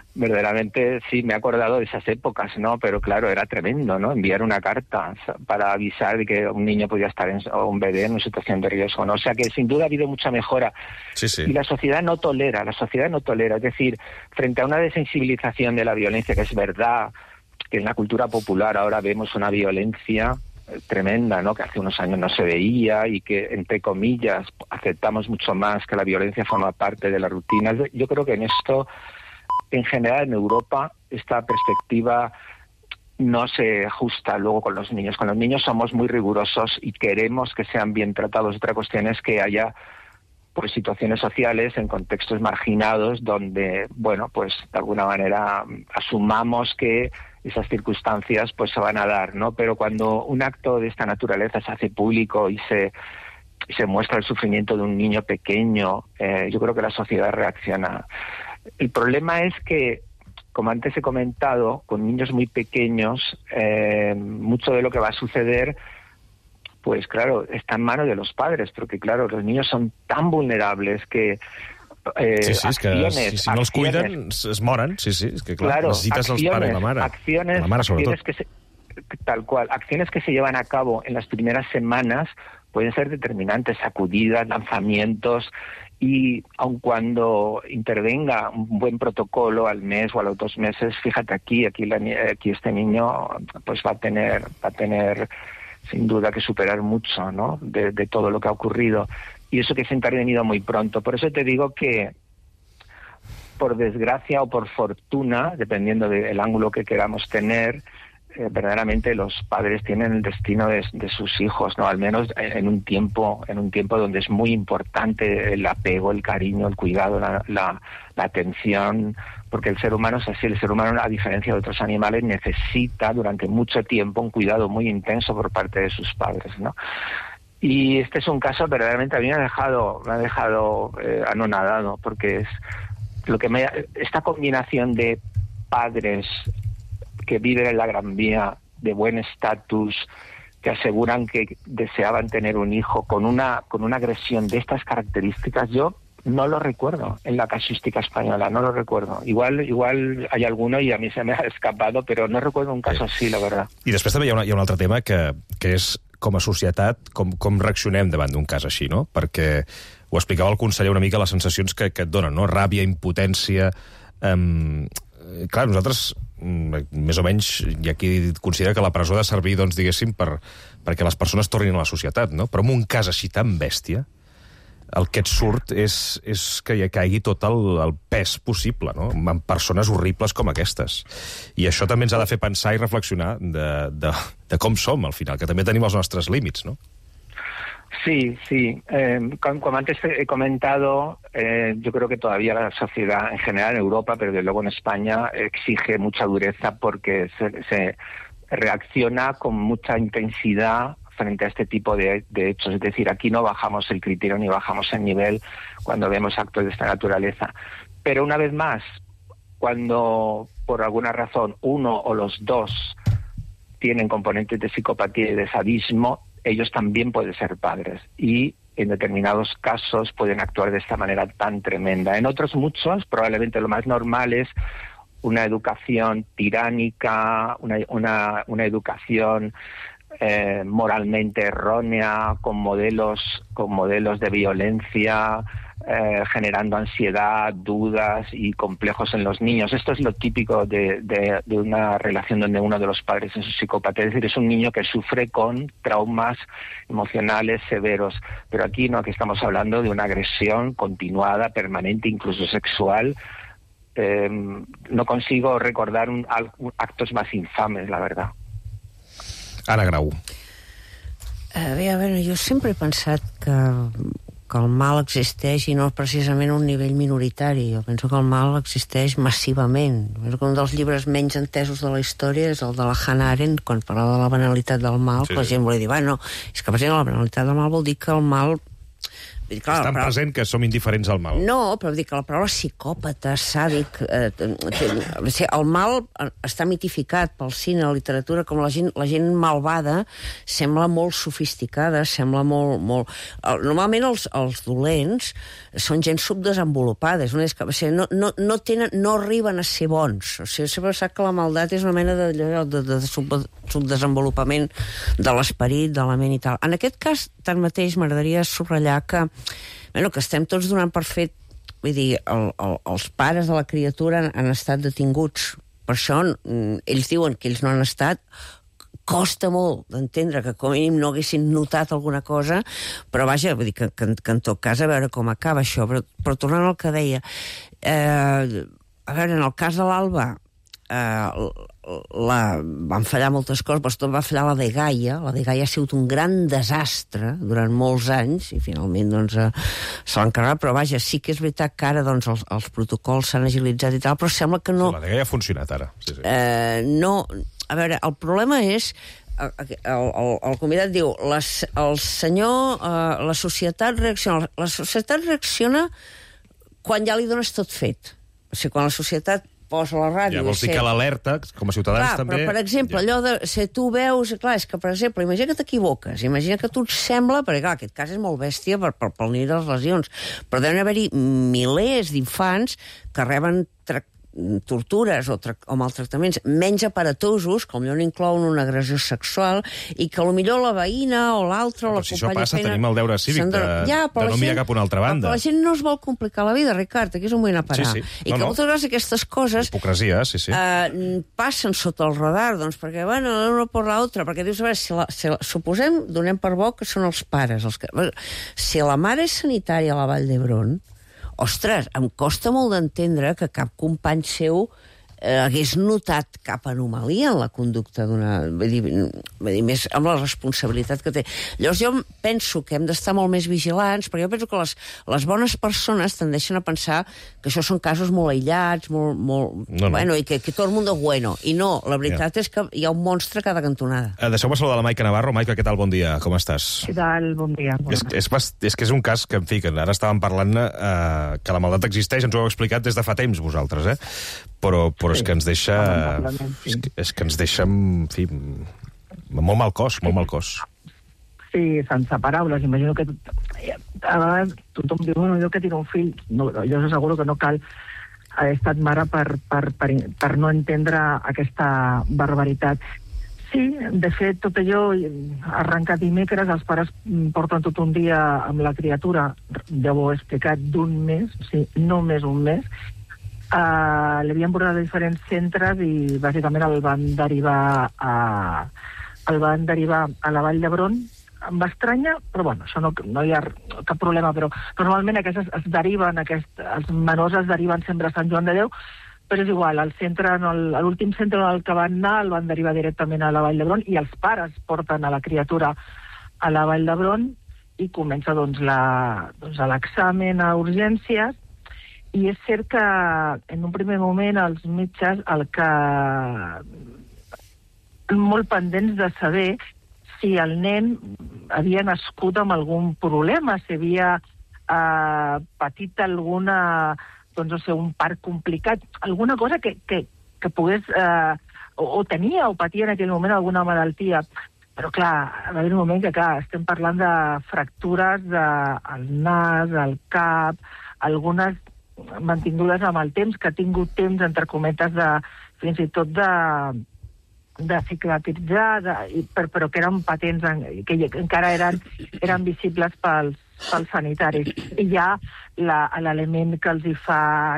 [SPEAKER 22] verdaderamente sí me he acordado de esas épocas, ¿no? Pero claro, era tremendo, ¿no? Enviar una carta para avisar de que un niño podía estar o un bebé en una situación de riesgo, ¿no? O sea que sin duda ha habido mucha mejora.
[SPEAKER 3] Sí, sí.
[SPEAKER 22] Y la sociedad no tolera. Es decir, frente a una desensibilización de la violencia, que es verdad que en la cultura popular ahora vemos una violencia tremenda, ¿no? Que hace unos años no se veía y que, entre comillas, aceptamos mucho más que la violencia forma parte de la rutina. Yo creo que en esto, en general, en Europa, esta perspectiva no se ajusta luego con los niños. Con los niños somos muy rigurosos y queremos que sean bien tratados. Otra cuestión es que haya pues situaciones sociales en contextos marginados donde, bueno, pues de alguna manera asumamos que esas circunstancias pues se van a dar, ¿no? Pero cuando un acto de esta naturaleza se hace público y se muestra el sufrimiento de un niño pequeño, yo creo que la sociedad reacciona. El problema es que, como antes he comentado, con niños muy pequeños, mucho de lo que va a suceder, pues claro, está en manos de los padres, porque claro, los niños son tan vulnerables que
[SPEAKER 3] sí, és que si no els cuiden es moren, sí, és que clar, necessites els pares i la mare. La mare sobretot.
[SPEAKER 22] Tal cual, acciones que se llevan a cabo en las primeras semanas pueden ser determinantes, sacudidas, lanzamientos, y aun cuando intervenga un buen protocolo al mes o a los 2 meses, fíjate aquí este niño pues va a tener sin duda que superar mucho, ¿no? de todo lo que ha ocurrido. Y eso que se ha intervenido muy pronto. Por eso te digo que, por desgracia o por fortuna, dependiendo del ángulo que queramos tener, verdaderamente los padres tienen el destino de sus hijos, ¿no? Al menos en un tiempo donde es muy importante el apego, el cariño, el cuidado, la atención, porque el ser humano es así. El ser humano, a diferencia de otros animales, necesita durante mucho tiempo un cuidado muy intenso por parte de sus padres, ¿no? Y este es un caso verdaderamente a mí me ha dejado anonadado, porque es lo que esta combinación de padres que viven en la Gran Vía, de buen estatus, que aseguran que deseaban tener un hijo con una agresión de estas características, yo no lo recuerdo en la casuística española, no lo recuerdo. Igual hay alguno y a mí se me ha escapado, pero no recuerdo un caso así, la verdad.
[SPEAKER 3] I després també hi ha un altre tema que és, com a societat, com reaccionem davant d'un cas així, no? Perquè ho explicava el conseller una mica, les sensacions que et donen, no? Ràbia, impotència... Clar, nosaltres, més o menys, hi ha qui considera que la presó ha de servir, doncs, diguéssim, perquè les persones tornin a la societat, no? Però en un cas així tan bèstia, el que et surt és que hi caigui tot el pes possible, no? En persones horribles com aquestes. I això també ens ha de fer pensar i reflexionar de com som, al final, que també tenim els nostres límits, no?
[SPEAKER 22] Sí. Como antes he comentado, yo creo que todavía la sociedad en general en Europa, pero desde luego en España, exige mucha dureza porque se reacciona con mucha intensidad frente a este tipo de hechos. Es decir, aquí no bajamos el criterio ni bajamos el nivel cuando vemos actos de esta naturaleza. Pero una vez más, cuando por alguna razón uno o los dos tienen componentes de psicopatía y de sadismo, ellos también pueden ser padres y en determinados casos pueden actuar de esta manera tan tremenda. En otros muchos, probablemente lo más normal es una educación tiránica, una educación moralmente errónea, con modelos de violencia, generando ansiedad, dudas y complejos en los niños. Esto es lo típico de una relación donde uno de los padres es un psicópata. Es decir, es un niño que sufre con traumas emocionales severos. Pero aquí no, aquí estamos hablando de una agresión continuada, permanente, incluso sexual. No consigo recordar actos más infames, la verdad.
[SPEAKER 3] Anna Grau.
[SPEAKER 8] A veure, jo sempre he pensat que el mal existeix i no precisament a un nivell minoritari. Jo penso que el mal existeix massivament. Penso que un dels llibres menys entesos de la història és el de la Hannah Arendt, quan parlava de la banalitat del mal, sí. La gent volia dir, bueno, és que per exemple la banalitat del mal vol dir que el mal
[SPEAKER 3] Estan present que som indiferents al mal.
[SPEAKER 8] No, però dic que la paraula psicòpata, sàdic... el mal està mitificat pel cine, la literatura, com la gent malvada sembla molt sofisticada, sembla molt... Normalment els dolents són gent subdesenvolupada, no arriben a ser bons. O sigui, sempre sap que la maldat és una mena de subdesenvolupament de l'esperit, de la ment i tal. En aquest cas, tanmateix, m'agradaria subratllar que estem tots donant per fet, vull dir, els pares de la criatura han estat detinguts. Per això ells diuen que ells no han estat. Costa molt d'entendre que com a mínim no haguessin notat alguna cosa, però vaja, vull dir que en tot cas a veure com acaba això. Però tornant al que deia, a veure, en el cas de l'Alba, van fallar moltes coses, però tot va fallar la Dgaia. La Dgaia ha sigut un gran desastre durant molts anys i finalment se l'han carregat, però vaja, sí que és veritat que ara els protocols s'han agilitzat i tal, però sembla que no...
[SPEAKER 3] La Dgaia ha funcionat ara.
[SPEAKER 8] No, a veure, el problema és el convidat diu la societat reacciona quan ja li dones tot fet. O sigui, quan la societat posa la ràdio...
[SPEAKER 3] Ja vols dir que l'alerta, com a ciutadans també...
[SPEAKER 8] Però, per exemple, allò de... Si tu veus... Clar, és que, per exemple, imagina que t'equivoques, imagina que tu et sembla... Perquè, clar, aquest cas és molt bèstia pel nivell de les lesions, però deuen haver-hi milers d'infants que reben tortures o maltractaments menys aparatosos, com allò n'inclouen una agressió sexual, i que potser la veïna o l'altra o la companya...
[SPEAKER 3] Però si això passa, tenim el deure cívic de no mirar cap a una altra banda.
[SPEAKER 8] Però la gent no es vol complicar la vida, Ricard, aquí és on vull anar a parar. I que moltes vegades aquestes coses...
[SPEAKER 3] Hipocresia, sí.
[SPEAKER 8] Passen sota el radar, doncs, perquè, bueno, una per l'altra, perquè dius, a veure, suposem, donem per bo que són els pares. Si la mare és sanitària a la Vall d'Hebron, ostres, em costa molt d'entendre que cap company seu hagués notat cap anomalia en la conducta d'una... Vull dir, més amb la responsabilitat que té. Llavors jo penso que hem d'estar molt més vigilants, perquè jo penso que les bones persones tendeixen a pensar que això són casos molt aïllats, molt... Bueno, i que tot el món és bueno. I no, la veritat és que hi ha un monstre a cada cantonada.
[SPEAKER 3] Deixeu-me saludar la Maica Navarro. Maica, què tal? Bon dia, com estàs?
[SPEAKER 11] Què tal? Bon dia.
[SPEAKER 3] És que és un cas que, en fi, que ara estàvem parlant que la maldat existeix, ens ho heu explicat des de fa temps, vosaltres, però és que ens deixa... És que ens deixa, en fi, molt mal cos.
[SPEAKER 11] Sí, sense paraules. Imagino que a vegades tothom diu, bueno, jo que tinc un fill, no, jo us asseguro que no cal haver estat mare per no entendre aquesta barbaritat. Sí, de fet, tot allò arrencat dimecres, els pares porten tot un dia amb la criatura, ja ho he explicat, d'un mes, sí, només un mes. L'havien portat a diferents centres i bàsicament el van derivar a la Vall d'Hebron. Em va estranyar, però bueno, això no hi ha cap problema, però normalment aquestes es deriven, els menors es deriven sempre a Sant Joan de Déu, però és igual, l'últim centre al que van anar el van derivar directament a la Vall d'Hebron i els pares porten a la criatura a la Vall d'Hebron i comença l'examen a urgències. I és cert que en un primer moment els metges molt pendents de saber si el nen havia nascut amb algun problema, si havia patit alguna, doncs no sé, un part complicat, alguna cosa que pogués, o tenia o patia en aquell moment alguna malaltia. Però clar, va haver un moment que estem parlant de fractures del nas, del cap, algunes mantingudes amb el temps, que ha tingut temps, entre cometes, fins i tot de cicatritzar, però que eren patents, que encara eren visibles pels sanitaris. I ja l'element que els hi fa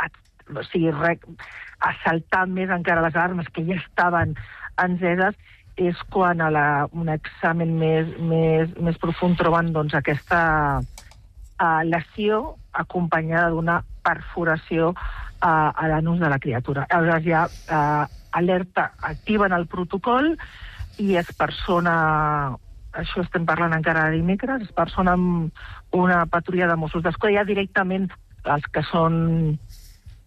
[SPEAKER 11] assaltar més encara les armes, que ja estaven enceses, és quan a un examen més profund troben aquesta lesió acompanyada d'una perforació a l'anus de la criatura. Aleshores ja activen el protocol i es persona, això estem parlant encara de dimecres, es persona amb una patrulla de Mossos d'Esquadra, ja directament els que són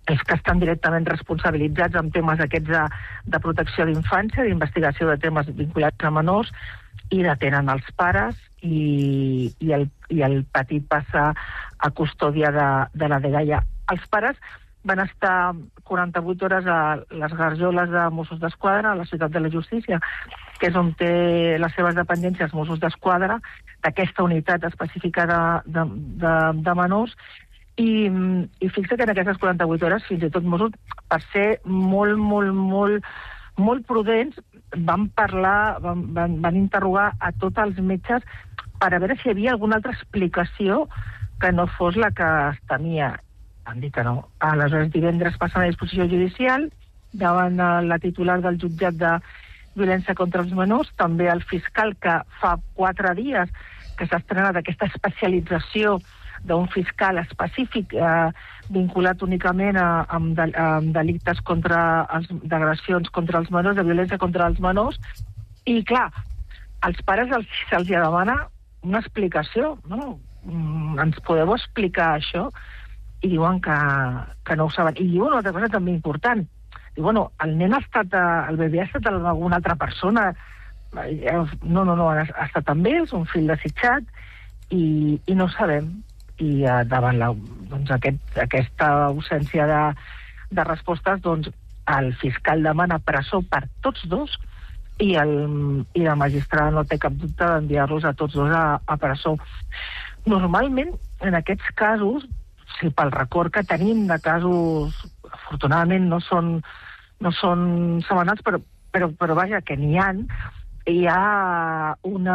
[SPEAKER 11] els que estan directament responsabilitzats en temes aquests de protecció d'infància, d'investigació de temes vinculats a menors, i detenen els pares i el petit passa a custòdia de la dgaia. Els pares van estar 48 hores a les garjoles de Mossos d'Esquadra, a la Ciutat de la Justícia, que és on té les seves dependències Mossos d'Esquadra, d'aquesta unitat específica de menors, i fixa que en aquestes 48 hores, fins i tot Mossos, per ser molt prudents, van parlar, van interrogar a tots els metges per a veure si hi havia alguna altra explicació que no fos la que es temia. Van dir que no. Aleshores, divendres passen a disposició judicial davant la titular del jutjat de violència contra els menors, també el fiscal, que fa 4 dies que s'ha estrenat aquesta especialització d'un fiscal específic vinculat únicament amb delictes d'agressions contra els menors, de violència contra els menors. I, clar, als pares se'ls demana una explicació, no? Ens podeu explicar això? I diuen que no ho saben. I diuen una altra cosa també important. Diu, bueno, el nen el bebè ha estat amb alguna altra persona. No, ha estat amb ells, un fill desitjat, i no sabem. I davant aquesta ausència de respostes, doncs el fiscal demana presó per tots dos i la magistrada no té cap dubte d'enviar-los a tots dos a presó. Normalment, en aquests casos, pel record que tenim de casos, afortunadament no són setmanals, però vaja, que n'hi ha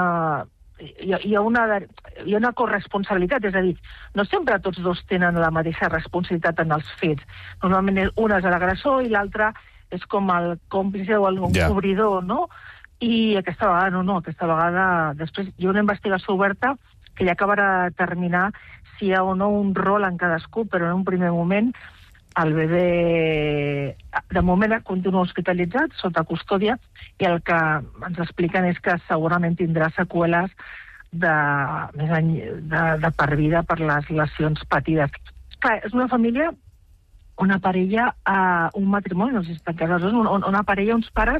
[SPEAKER 11] una corresponsabilitat, és a dir, no sempre tots dos tenen la mateixa responsabilitat en els fets. Normalment un és l'agressor i l'altre és com el còmplice o el cobridor, no? I aquesta vegada no, aquesta vegada després hi ha una investigació oberta que ja acabarà de determinar si hi ha o no un rol en cadascú, però en un primer moment el bebè de moment continua hospitalitzat sota custòdia i el que ens expliquen és que segurament tindrà seqüeles de per vida per les lesions patides. Clar, és una família, una parella, un matrimoni, no sé si estan casats, una parella, uns pares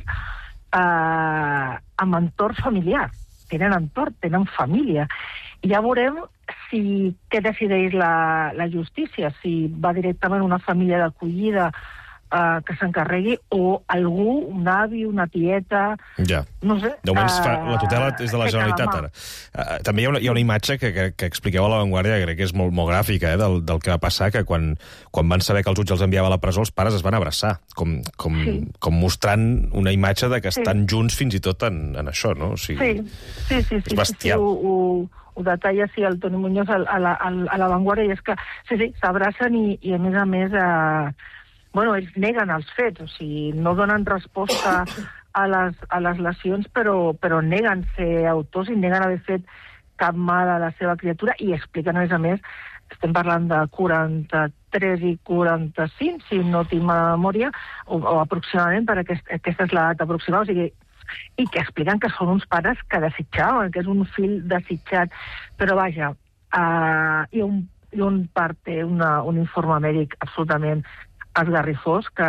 [SPEAKER 11] amb entorn familiar. Tenen entorn, tenen família. I ja veurem què decideix la justícia, si va directament una família d'acollida que s'encarregui o algú, un avi, una tieta...
[SPEAKER 3] Ja.
[SPEAKER 11] No sé.
[SPEAKER 3] De moment la tutela és de la Generalitat, ara. També hi ha una imatge que expliqueu a La Vanguardia, que crec que és molt gràfica, del que va passar, que quan van saber que el jutge els enviava a la presó, els pares es van abraçar, com mostrant una imatge de que estan junts fins i tot en això, no? O sigui,
[SPEAKER 11] sí.
[SPEAKER 3] És bestial.
[SPEAKER 11] Ho detalla el Toni Muñoz a la Vanguardia, i és que s'abracen i a més ells neguen els fets, o sigui, no donen resposta a les lesions, però neguen ser autors i neguen haver fet cap mal a la seva criatura, i expliquen, a més, estem parlant de 43 i 45, si no tinc memòria, o aproximadament, perquè aquesta és l'edat aproximada, o sigui, i que expliquen que són uns pares que desitjaven, que és un fill desitjat. Però vaja, hi ha un informe mèdic absolutament esgarrifós que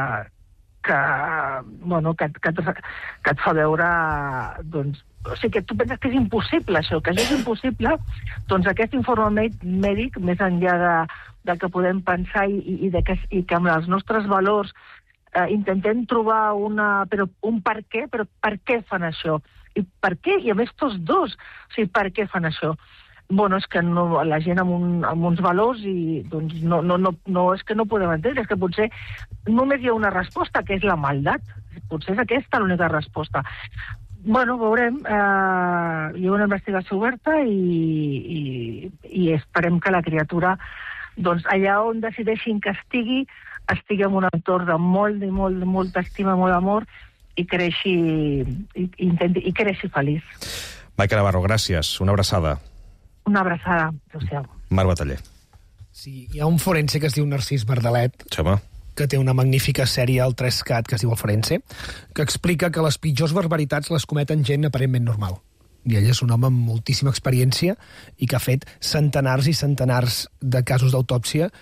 [SPEAKER 11] et fa veure, doncs, o sigui, que tu penses que és impossible això, que això és impossible, doncs aquest informe mèdic, més enllà del que podem pensar i que amb els nostres valors intentem trobar un per què, però per què fan això? I per què? I a més tots dos. O sigui, per què fan això? Bueno, és que la gent amb uns valors i doncs no és que no podem entendre, és que potser només hi ha una resposta, que és la maldat. Potser és aquesta l'única resposta. Bueno, veurem. Hi ha una investigació oberta i esperem que la criatura, doncs, allà on decideixin que estigui en un entorn de molta estima, molt amor, i creixi feliç.
[SPEAKER 3] Maica Navarro, gràcies. Una abraçada.
[SPEAKER 11] Una abraçada, adéu-siau.
[SPEAKER 3] Marc Bataller.
[SPEAKER 6] Sí, hi ha un forense que es diu Narcís Bardalet, que té una magnífica sèrie al 3CAT que es diu El Forense, que explica que les pitjors barbaritats les cometen gent aparentment normal. I ell és un home amb moltíssima experiència i que ha fet centenars i centenars de casos d'autòpsia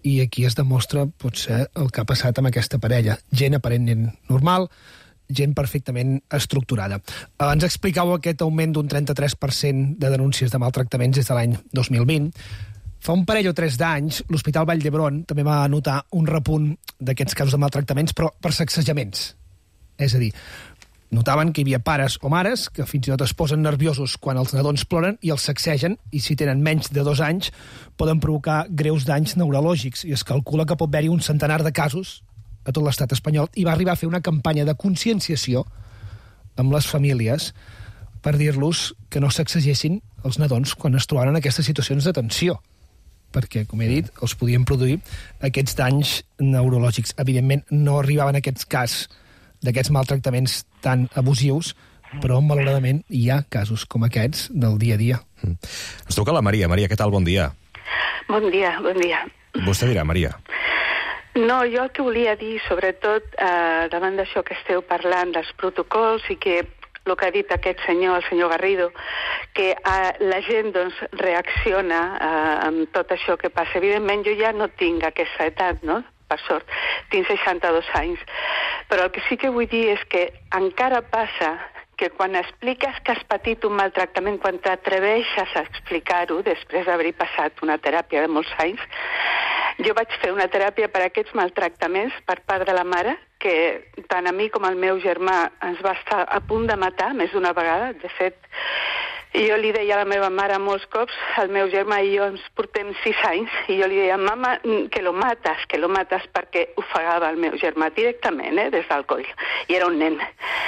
[SPEAKER 6] i aquí es demostra potser el que ha passat amb aquesta parella. Gent aparentment normal, gent perfectament estructurada. Ens explicàveu aquest augment d'un 33% de denúncies de maltractaments des de l'any 2020. Fa un parell o 3 d'anys, l'Hospital Vall d'Hebron també va notar un repunt d'aquests casos de maltractaments, però per sacsejaments. És a dir, notaven que hi havia pares o mares que fins i tot es posen nerviosos quan els nadons ploren i els sacsegen, i si tenen menys de 2 anys poden provocar greus danys neurològics, i es calcula que pot haver-hi un centenar de casos a tot l'estat espanyol, i va arribar a fer una campanya de conscienciació amb les famílies per dir-los que no sacsegessin els nadons quan es trobaven en aquestes situacions de tensió, perquè, com he dit, els podien produir aquests danys neurològics. Evidentment, no arribaven a aquests cas d'aquests maltractaments tan abusius, però, malauradament, hi ha casos com aquests del dia a dia.
[SPEAKER 3] Ens truca la Maria. Maria, què tal? Bon dia.
[SPEAKER 12] Bon dia, bon dia.
[SPEAKER 3] Vostè dirà, Maria.
[SPEAKER 12] No, jo el que volia dir, sobretot davant d'això que esteu parlant dels protocols i que el que ha dit aquest senyor, el senyor Garrido, que la gent doncs, reacciona amb tot això que passa. Evidentment, jo ja no tinc aquesta edat, no?, per sort, tinc 62 anys. Però el que sí que vull dir és que encara passa que quan expliques que has patit un maltractament, quan t'atreveixes a explicar-ho, després d'haver passat una teràpia de molts anys, jo vaig fer una teràpia per a aquests maltractaments per part de la mare, que tant a mi com al meu germà ens va estar a punt de matar més d'una vegada. De fet, jo li deia a la meva mare molts cops, el meu germà i jo ens portem 6 anys, i jo li deia, mama, que lo mates, perquè ofegava el meu germà directament, des del coll, i era un nen.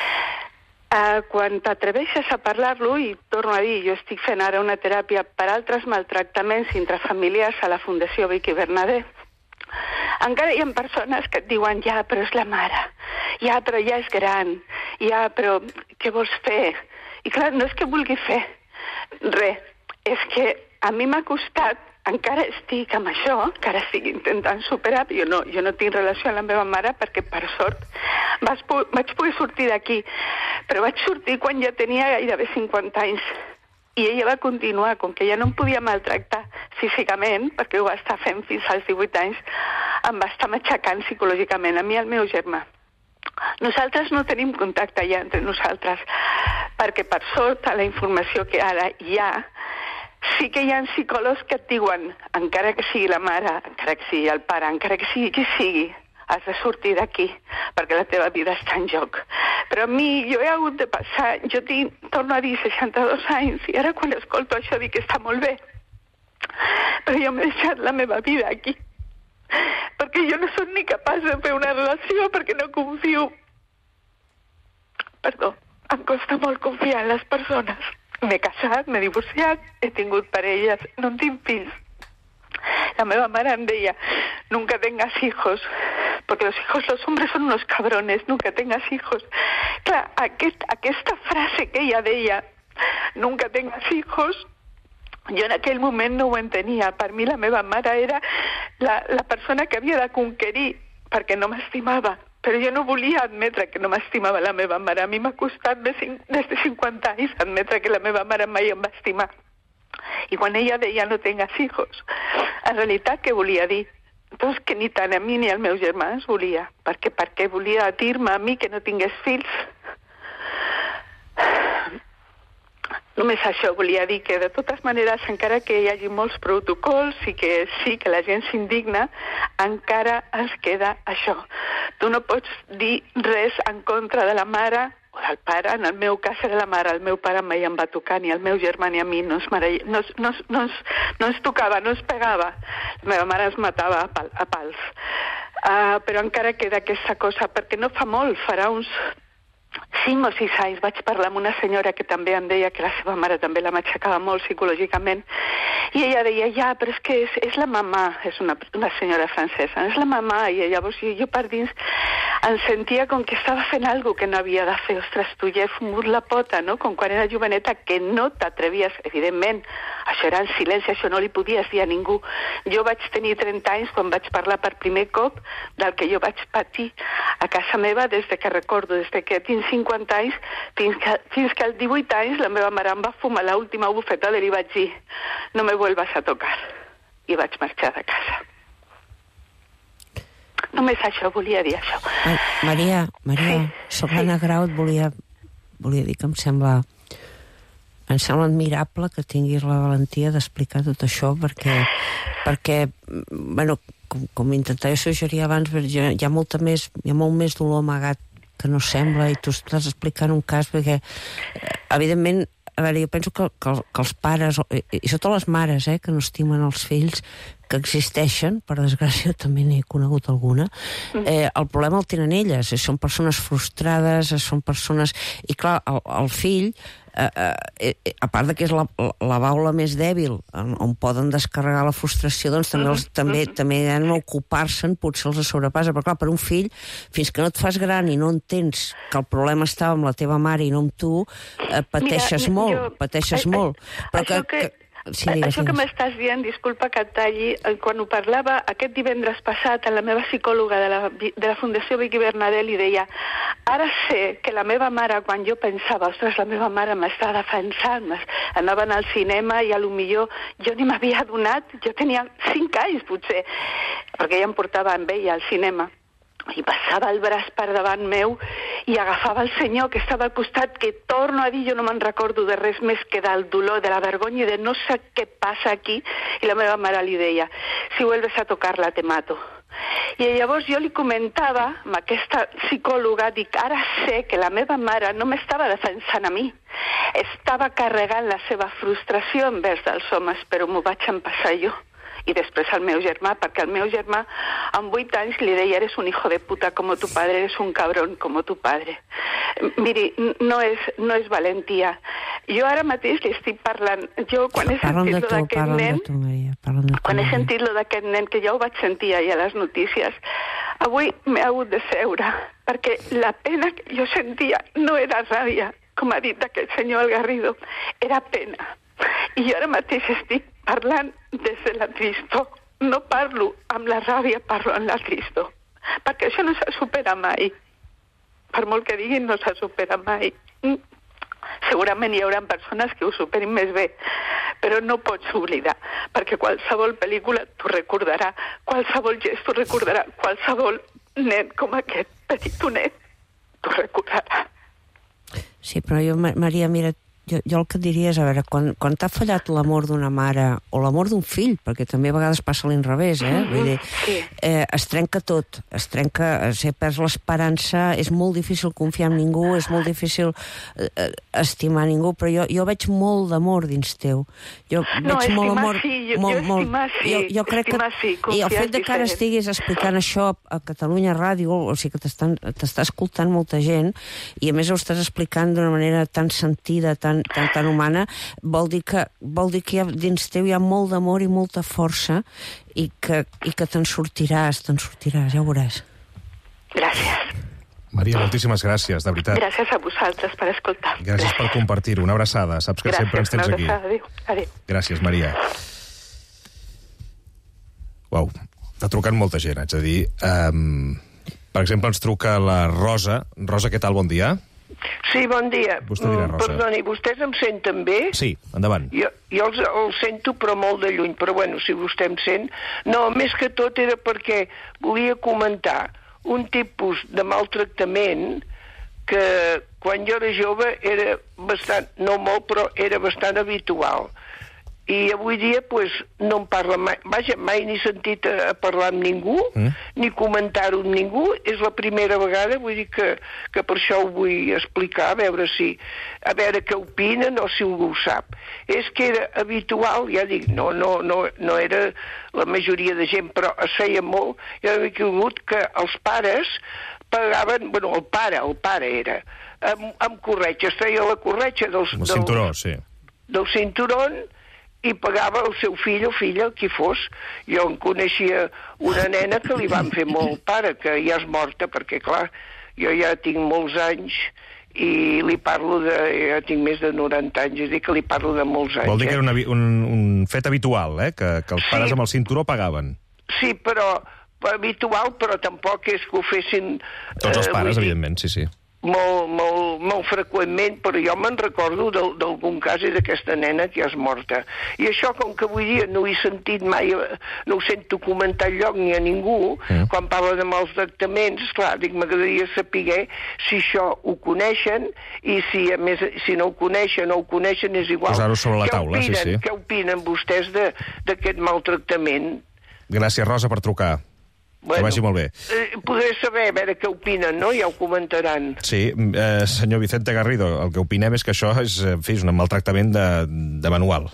[SPEAKER 12] Quan t'atreveixes a parlar-lo, i torno a dir, jo estic fent ara una teràpia per altres maltractaments intrafamiliars a la Fundació Vicky Bernadette, encara hi ha persones que et diuen, ja, però és la mare, ja, però ja és gran, ja, però què vols fer? I clar, no és que vulgui fer res, és que a mi m'ha costat, encara estic amb això, encara estic intentant superar, jo no tinc relació amb la meva mare perquè, per sort, vaig poder sortir d'aquí, però vaig sortir quan ja tenia gairebé 50 anys, i ella va continuar, com que ja no em podia maltractar físicament, perquè ho va estar fent fins als 18 anys, em va estar matxacant psicològicament, a mi i al meu germà. Nosaltres no tenim contacte ja entre nosaltres, perquè per sort, a la informació que ara hi ha, sí que hi ha psicòlegs que et diuen, encara que sigui la mare, encara que sigui el pare, encara que sigui qui sigui, has de sortir d'aquí, perquè la teva vida està en joc. Però a mi, jo he hagut de passar, jo tinc, torno a dir, 62 anys, i ara quan escolto això dic que està molt bé. Però jo m'he deixat la meva vida aquí, perquè jo no soc ni capaç de fer una relació, perquè no confio. Perdó, em costa molt confiar en les persones. M'he casat, m'he divorciat, he tingut parelles, no en tinc fills. La meva mare em deia, nunca tengas hijos, porque los hombres son unos cabrones, nunca tengas hijos. Clar, aquesta frase que ella deia, nunca tengas hijos, jo en aquell moment no ho entenia. Per mi la meva mare era la persona que havia de conquerir, perquè no m'estimava. Però jo no volia admetre que no m'estimava la meva mare. A mi m'ha costat des de 50 anys admetre que la meva mare mai em va estimar. I quan ella deia no tengas hijos, en realitat què volia dir? Doncs que ni tant a mi ni al meu germà ens volia. Perquè volia dir-me a mi que no tingués fills. Només això volia dir que, de totes maneres, encara que hi hagi molts protocols i que sí que la gent s'indigna, encara es queda això. Tu no pots dir res en contra de la mare o del pare. En el meu cas era la mare, el meu pare mai em va tocar, ni el meu germà ni a mi, no ens tocava, no ens pegava. La meva mare ens matava a pals. Però encara queda aquesta cosa, perquè no fa molt, farà uns 5 o 6 anys vaig parlar amb una senyora que també em deia que la seva mare també la matxacava molt psicològicament, i ella deia, ja, però és que és la mamà, és una senyora francesa, és la mamà, i llavors jo per dins em sentia com que estava fent alguna que no havia de fer. Ostres, tu ja he fumut la pota, no? Com quan era joveneta, que no t'atrevies, evidentment, això era en silenci, això no li podies dir a ningú. Jo vaig tenir 30 anys quan vaig parlar per primer cop del que jo vaig patir a casa meva des de que recordo, des que tinc 50 anys, fins que als 18 anys la meva mare em va fumar l'última bufetada i li vaig dir, no me vuelvas a tocar. I vaig marxar de casa. Només això, volia dir això.
[SPEAKER 8] Maria, soc l'Anna Grau, et volia dir que em sembla admirable que tinguis la valentia d'explicar tot això, perquè bueno, com intentava suggerir abans, hi ha molt més dolor amagat que no sembla, i tu estàs explicant un cas perquè, evidentment, a veure, jo penso que els pares, i sobretot les mares, que no estimen els fills, que existeixen, per desgràcia també n'he conegut alguna, el problema el tenen elles, són persones frustrades, són persones... I clar, el fill, a part que és la baula més dèbil, on poden descarregar la frustració, doncs també han ocupar-se'n, potser els sobrepassa, però clar, per un fill, fins que no et fas gran i no entens que el problema estava amb la teva mare i no amb tu, pateixes molt. Però
[SPEAKER 12] això que m'estàs dient, disculpa que et talli, quan ho parlava aquest divendres passat amb la meva psicòloga de la Fundació Vicky Bernadette, li deia, ara sé que la meva mare, quan jo pensava, ostres, la meva mare m'està defensant, anaven al cinema i potser jo ni m'havia adonat, jo tenia 5 anys potser, perquè ella em portava amb ella al cinema, i passava el braç per davant meu i agafava el senyor que estava al costat, que torno a dir, jo no me'n recordo de res més que del dolor, de la vergonya i de no sé què passa aquí, i la meva mare li deia, si vuelves a tocar-la te mato. I llavors jo li comentava amb aquesta psicòloga, dic, ara sé que la meva mare no m'estava defensant a mi, estava carregant la seva frustració envers dels homes, però m'ho vaig empassar jo. I després al meu germà, perquè el meu germà amb 8 anys li deia, eres un hijo de puta como tu padre, eres un cabrón como tu padre. Miri, no és valentia. Jo ara mateix li estic parlant, jo quan he sentit lo d'aquest nen, quan he sentit lo d'aquest nen, que ja ho vaig sentir ahir a les notícies, avui m'he hagut de seure, perquè la pena que jo sentia no era ràbia, com ha dit aquest senyor Algarrido, era pena. I jo ara mateix estic parlant des de la tristor. No parlo amb la ràbia, parlo amb la tristor. Perquè això no se supera mai. Per molt que diguin, no se supera mai. Segurament hi haurà persones que ho superin més bé, però no pots oblidar, perquè qualsevol pel·lícula t'ho recordarà, qualsevol gest t'ho recordarà, qualsevol nen com aquest petitonet t'ho recordarà.
[SPEAKER 8] Sí, però jo, Maria, mira, jo el que diria és, a veure, quan t'ha fallat l'amor d'una mare o l'amor d'un fill, perquè també a vegades passa a l'inrevés, vull dir, es trenca tot, perds l'esperança, és molt difícil confiar en ningú, és molt difícil estimar ningú, però jo veig molt d'amor dins teu. Jo veig molt amor, jo crec que, i el fet de que ara estiguis explicant això a Catalunya Ràdio, o sigui que t'està escoltant molta gent, i a més ho estàs explicant d'una manera tan sentida, tan humana, vol dir que dins teu hi ha molt d'amor i molta força i que te'n sortiràs, ja ho veuràs.
[SPEAKER 12] Gràcies.
[SPEAKER 3] Maria, moltíssimes gràcies, de veritat.
[SPEAKER 12] Gràcies a vosaltres per escoltar.
[SPEAKER 3] Gràcies per compartir-ho. Una abraçada. Saps que sempre ens tens aquí.
[SPEAKER 12] Adéu.
[SPEAKER 3] Gràcies, Maria. Uau, t'ha trucat molta gent, haig de dir. Per exemple, ens truca la Rosa. Rosa, què tal? Bon dia.
[SPEAKER 9] Sí, bon dia.
[SPEAKER 3] Vostè dirà, Rosa.
[SPEAKER 9] Perdoni, vostès em senten bé?
[SPEAKER 3] Sí, endavant.
[SPEAKER 9] Jo els sento, però molt de lluny. Però bueno, si vostè em sent... No, més que tot era perquè volia comentar un tipus de maltractament que quan jo era jove era bastant, no molt, però era bastant habitual. I avui dia, pues, no en parla mai. Vaja, mai n'he sentit a parlar amb ningú, ni comentar-ho amb ningú. És la primera vegada, vull dir que per això ho vull explicar, a veure què opinen o si algú ho sap. És que era habitual, ja dic, no era la majoria de gent, però es feia molt. Ja havia cregut que els pares pagaven, bueno, el pare era, amb corretja, es feia la corretja del
[SPEAKER 3] cinturó, sí.
[SPEAKER 9] Del cinturó, i pagava el seu fill o filla, qui fos. Jo en coneixia una nena que li van fer molt al pare, que ja és morta, perquè clar, jo ja tinc molts anys i li parlo ja tinc més de 90 anys, és a dir, que li parlo de molts anys.
[SPEAKER 3] Vol dir que era un fet habitual, que els pares amb el cinturó pagaven.
[SPEAKER 9] Sí, però habitual, però tampoc és que ho fessin...
[SPEAKER 3] Tots els pares, evidentment, sí.
[SPEAKER 9] Molt, molt, molt freqüentment, però jo me'n recordo d'algun cas d'aquesta nena que és morta. I això, com que avui dia no ho he sentit mai, no ho sento comentar enlloc ni a ningú, quan parla de maltractaments, clar, m'agradaria saber si això ho coneixen i si, a més, si no ho coneixen o ho coneixen és igual.
[SPEAKER 3] Posar-ho sobre la taula, sí.
[SPEAKER 9] Què opinen vostès d'aquest maltractament?
[SPEAKER 3] Gràcies, Rosa, per trucar. Que vagi molt bé.
[SPEAKER 9] Podré saber, a veure què opinen, no? Ja ho comentaran.
[SPEAKER 3] Sí, senyor Vicente Garrido, el que opinem és que això és, en fi, un maltractament de manual.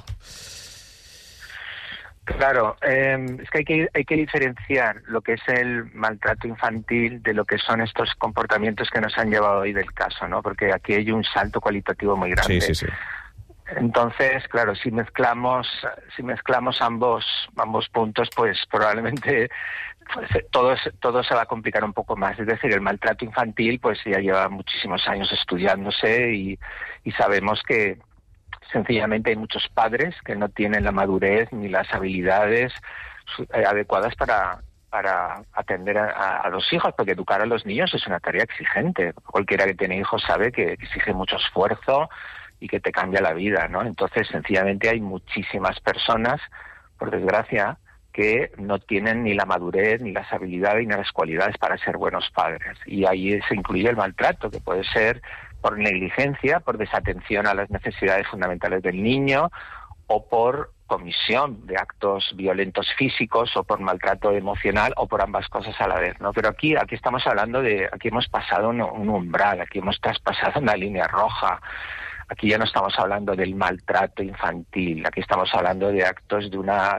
[SPEAKER 22] Claro, es que hay que diferenciar lo que es el maltrato infantil de lo que son estos comportamientos que nos han llevado hoy del caso, ¿no? Porque aquí hay un salto cualitativo muy grande.
[SPEAKER 3] Sí.
[SPEAKER 22] Entonces, claro, si mezclamos ambos puntos, pues probablemente todo se va a complicar un poco más. Es decir, el maltrato infantil pues ya lleva muchísimos años estudiándose y sabemos que sencillamente hay muchos padres que no tienen la madurez ni las habilidades adecuadas para atender a los hijos, porque educar a los niños es una tarea exigente. Cualquiera que tiene hijos sabe que exige mucho esfuerzo y que te cambia la vida, ¿no? Entonces, sencillamente hay muchísimas personas, por desgracia, que no tienen ni la madurez, ni las habilidades, ni las cualidades para ser buenos padres. Y ahí se incluye el maltrato, que puede ser por negligencia, por desatención a las necesidades fundamentales del niño, o por comisión de actos violentos físicos, o por maltrato emocional, o por ambas cosas a la vez, ¿no? Pero aquí estamos hablando aquí hemos pasado un umbral, aquí hemos traspasado una línea roja. Aquí ya no estamos hablando del maltrato infantil, aquí estamos hablando de actos de una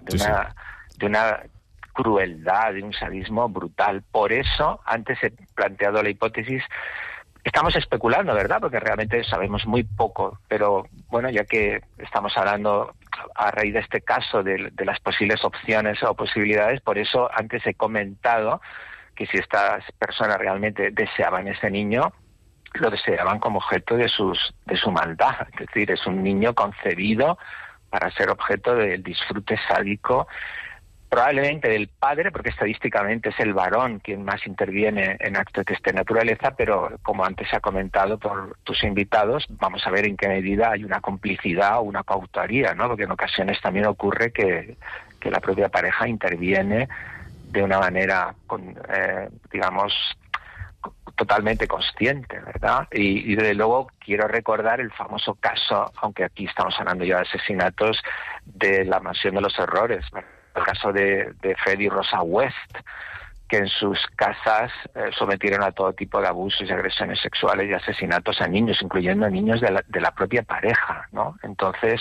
[SPEAKER 22] crueldad, de un sadismo brutal. Por eso, antes he planteado la hipótesis, estamos especulando, ¿verdad? Porque realmente sabemos muy poco, pero bueno, ya que estamos hablando a raíz de este caso de las posibles opciones o posibilidades, por eso antes he comentado que si estas personas realmente deseaban ese niño, lo deseaban como objeto de su maldad. Es decir, es un niño concebido para ser objeto del disfrute sádico, probablemente del padre, porque estadísticamente es el varón quien más interviene en actos de esta naturaleza, pero como antes se ha comentado por tus invitados, vamos a ver en qué medida hay una complicidad o una coautoría, ¿no? Porque en ocasiones también ocurre que la propia pareja interviene de una manera, digamos, totalmente consciente, ¿verdad? Y desde luego quiero recordar el famoso caso, aunque aquí estamos hablando ya de asesinatos, de la Mansión de los Horrores, ¿verdad? El caso de Fred y Rosa West, que en sus casas sometieron a todo tipo de abusos y agresiones sexuales y asesinatos a niños, incluyendo a niños de la propia pareja, ¿no? Entonces,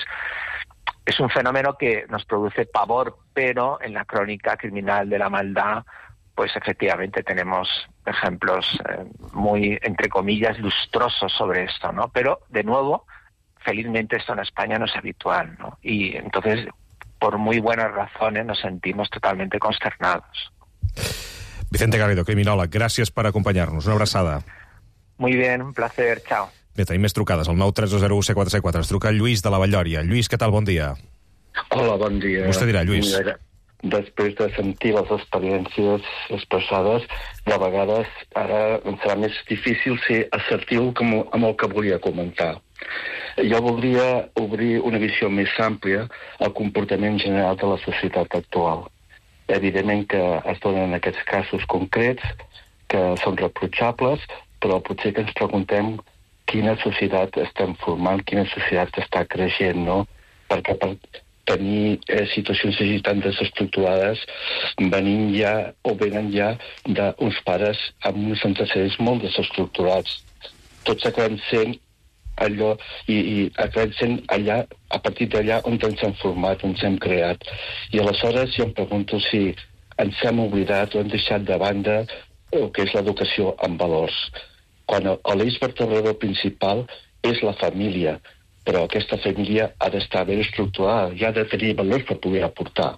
[SPEAKER 22] es un fenómeno que nos produce pavor, pero en la crónica criminal de la maldad, pues efectivamente tenemos ejemplos muy, entre comillas, lustrosos sobre esto, ¿no? Pero, de nuevo, felizmente esto en España no es habitual, ¿no? Y entonces, por muy buenas razones, nos sentimos totalmente consternados.
[SPEAKER 3] Vicente Garrido, criminòleg, gràcies per acompanyar-nos. Una abraçada.
[SPEAKER 22] Muy bien, un placer, chao.
[SPEAKER 3] Bé, tenim més trucades, el 93201 C4C4. Ens truca Lluís de la Valllòria. Lluís, què tal? Bon dia.
[SPEAKER 14] Hola, bon dia.
[SPEAKER 3] Vostè dirà, Lluís.
[SPEAKER 14] Després de sentir les experiències expressades, de vegades ara em serà més difícil ser assertiu amb el que volia comentar. Jo voldria obrir una visió més àmplia al comportament general de la societat actual. Evidentment que es donen aquests casos concrets que són reprotxables, però potser que ens preguntem quina societat estem formant, quina societat està creixent, no? Perquè per tenir situacions així tan desestructurades venen ja d'uns pares amb uns antecedents molt desestructurats. Tots acabem sent allò i acabem sent allà, a partir d'allà on ens hem format, on ens hem creat. I aleshores jo em pregunto si ens hem oblidat o hem deixat de banda el que és l'educació en valors. Quan l'eix vertebrador principal és la família, però aquesta família ha d'estar ben estructurada i ha de tenir valors per poder aportar.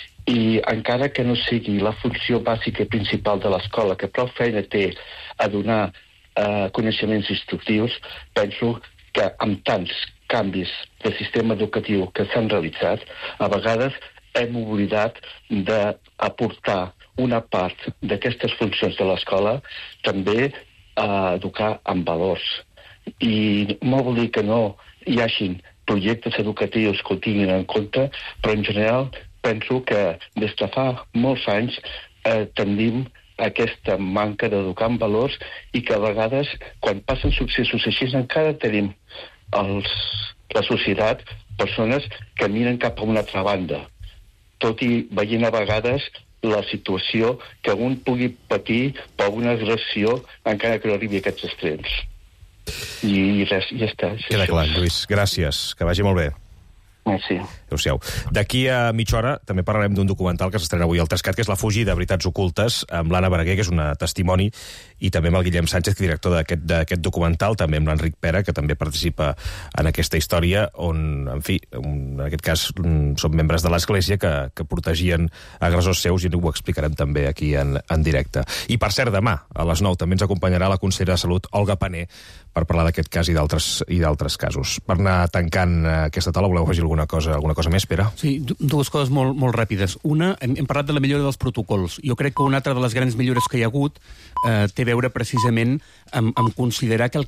[SPEAKER 14] I encara que no sigui la funció bàsica i principal de l'escola, que prou feina té a donar coneixements instructius, penso que amb tants canvis de sistema educatiu que s'han realitzat, a vegades hem oblidat d'aportar una part d'aquestes funcions de l'escola també a educar en valors. i no vol dir que no hi hagin projectes educatius que ho tinguin en compte, però en general penso que des de fa molts anys tendim aquesta manca d'educar en valors i que a vegades, quan passen successos així, encara tenim la societat persones que miren cap a una altra banda, tot i veient a vegades la situació que un pugui patir per una agressió encara que no arribi a aquests extrems. I res, ja està.
[SPEAKER 3] Queda clar, Lluís. Gràcies. Que vagi molt bé.
[SPEAKER 14] Sí.
[SPEAKER 3] Adéu-siau. D'aquí a mitja hora també parlarem d'un documental que s'estrena avui al Tercat, que és La fugida, veritats ocultes, amb l'Anna Berenguer, que és una testimoni, i també amb el Guillem Sánchez, que és director d'aquest documental, també amb l'Enric Pera, que també participa en aquesta història, on, en fi, en aquest cas són membres de l'Església que protegien agressors seus, i ho explicarem també aquí en directe. I, per cert, demà, a les 9, també ens acompanyarà la consellera de Salut, Olga Pané, per parlar d'aquest cas i d'altres casos. Per anar tancant aquesta taula, voleu afegir alguna cosa més, Pere?
[SPEAKER 2] Sí, dues coses molt ràpides. Una, hem parlat de la millora dels protocols. Jo crec que una altra de les grans millores que hi ha hagut té a veure precisament amb considerar que el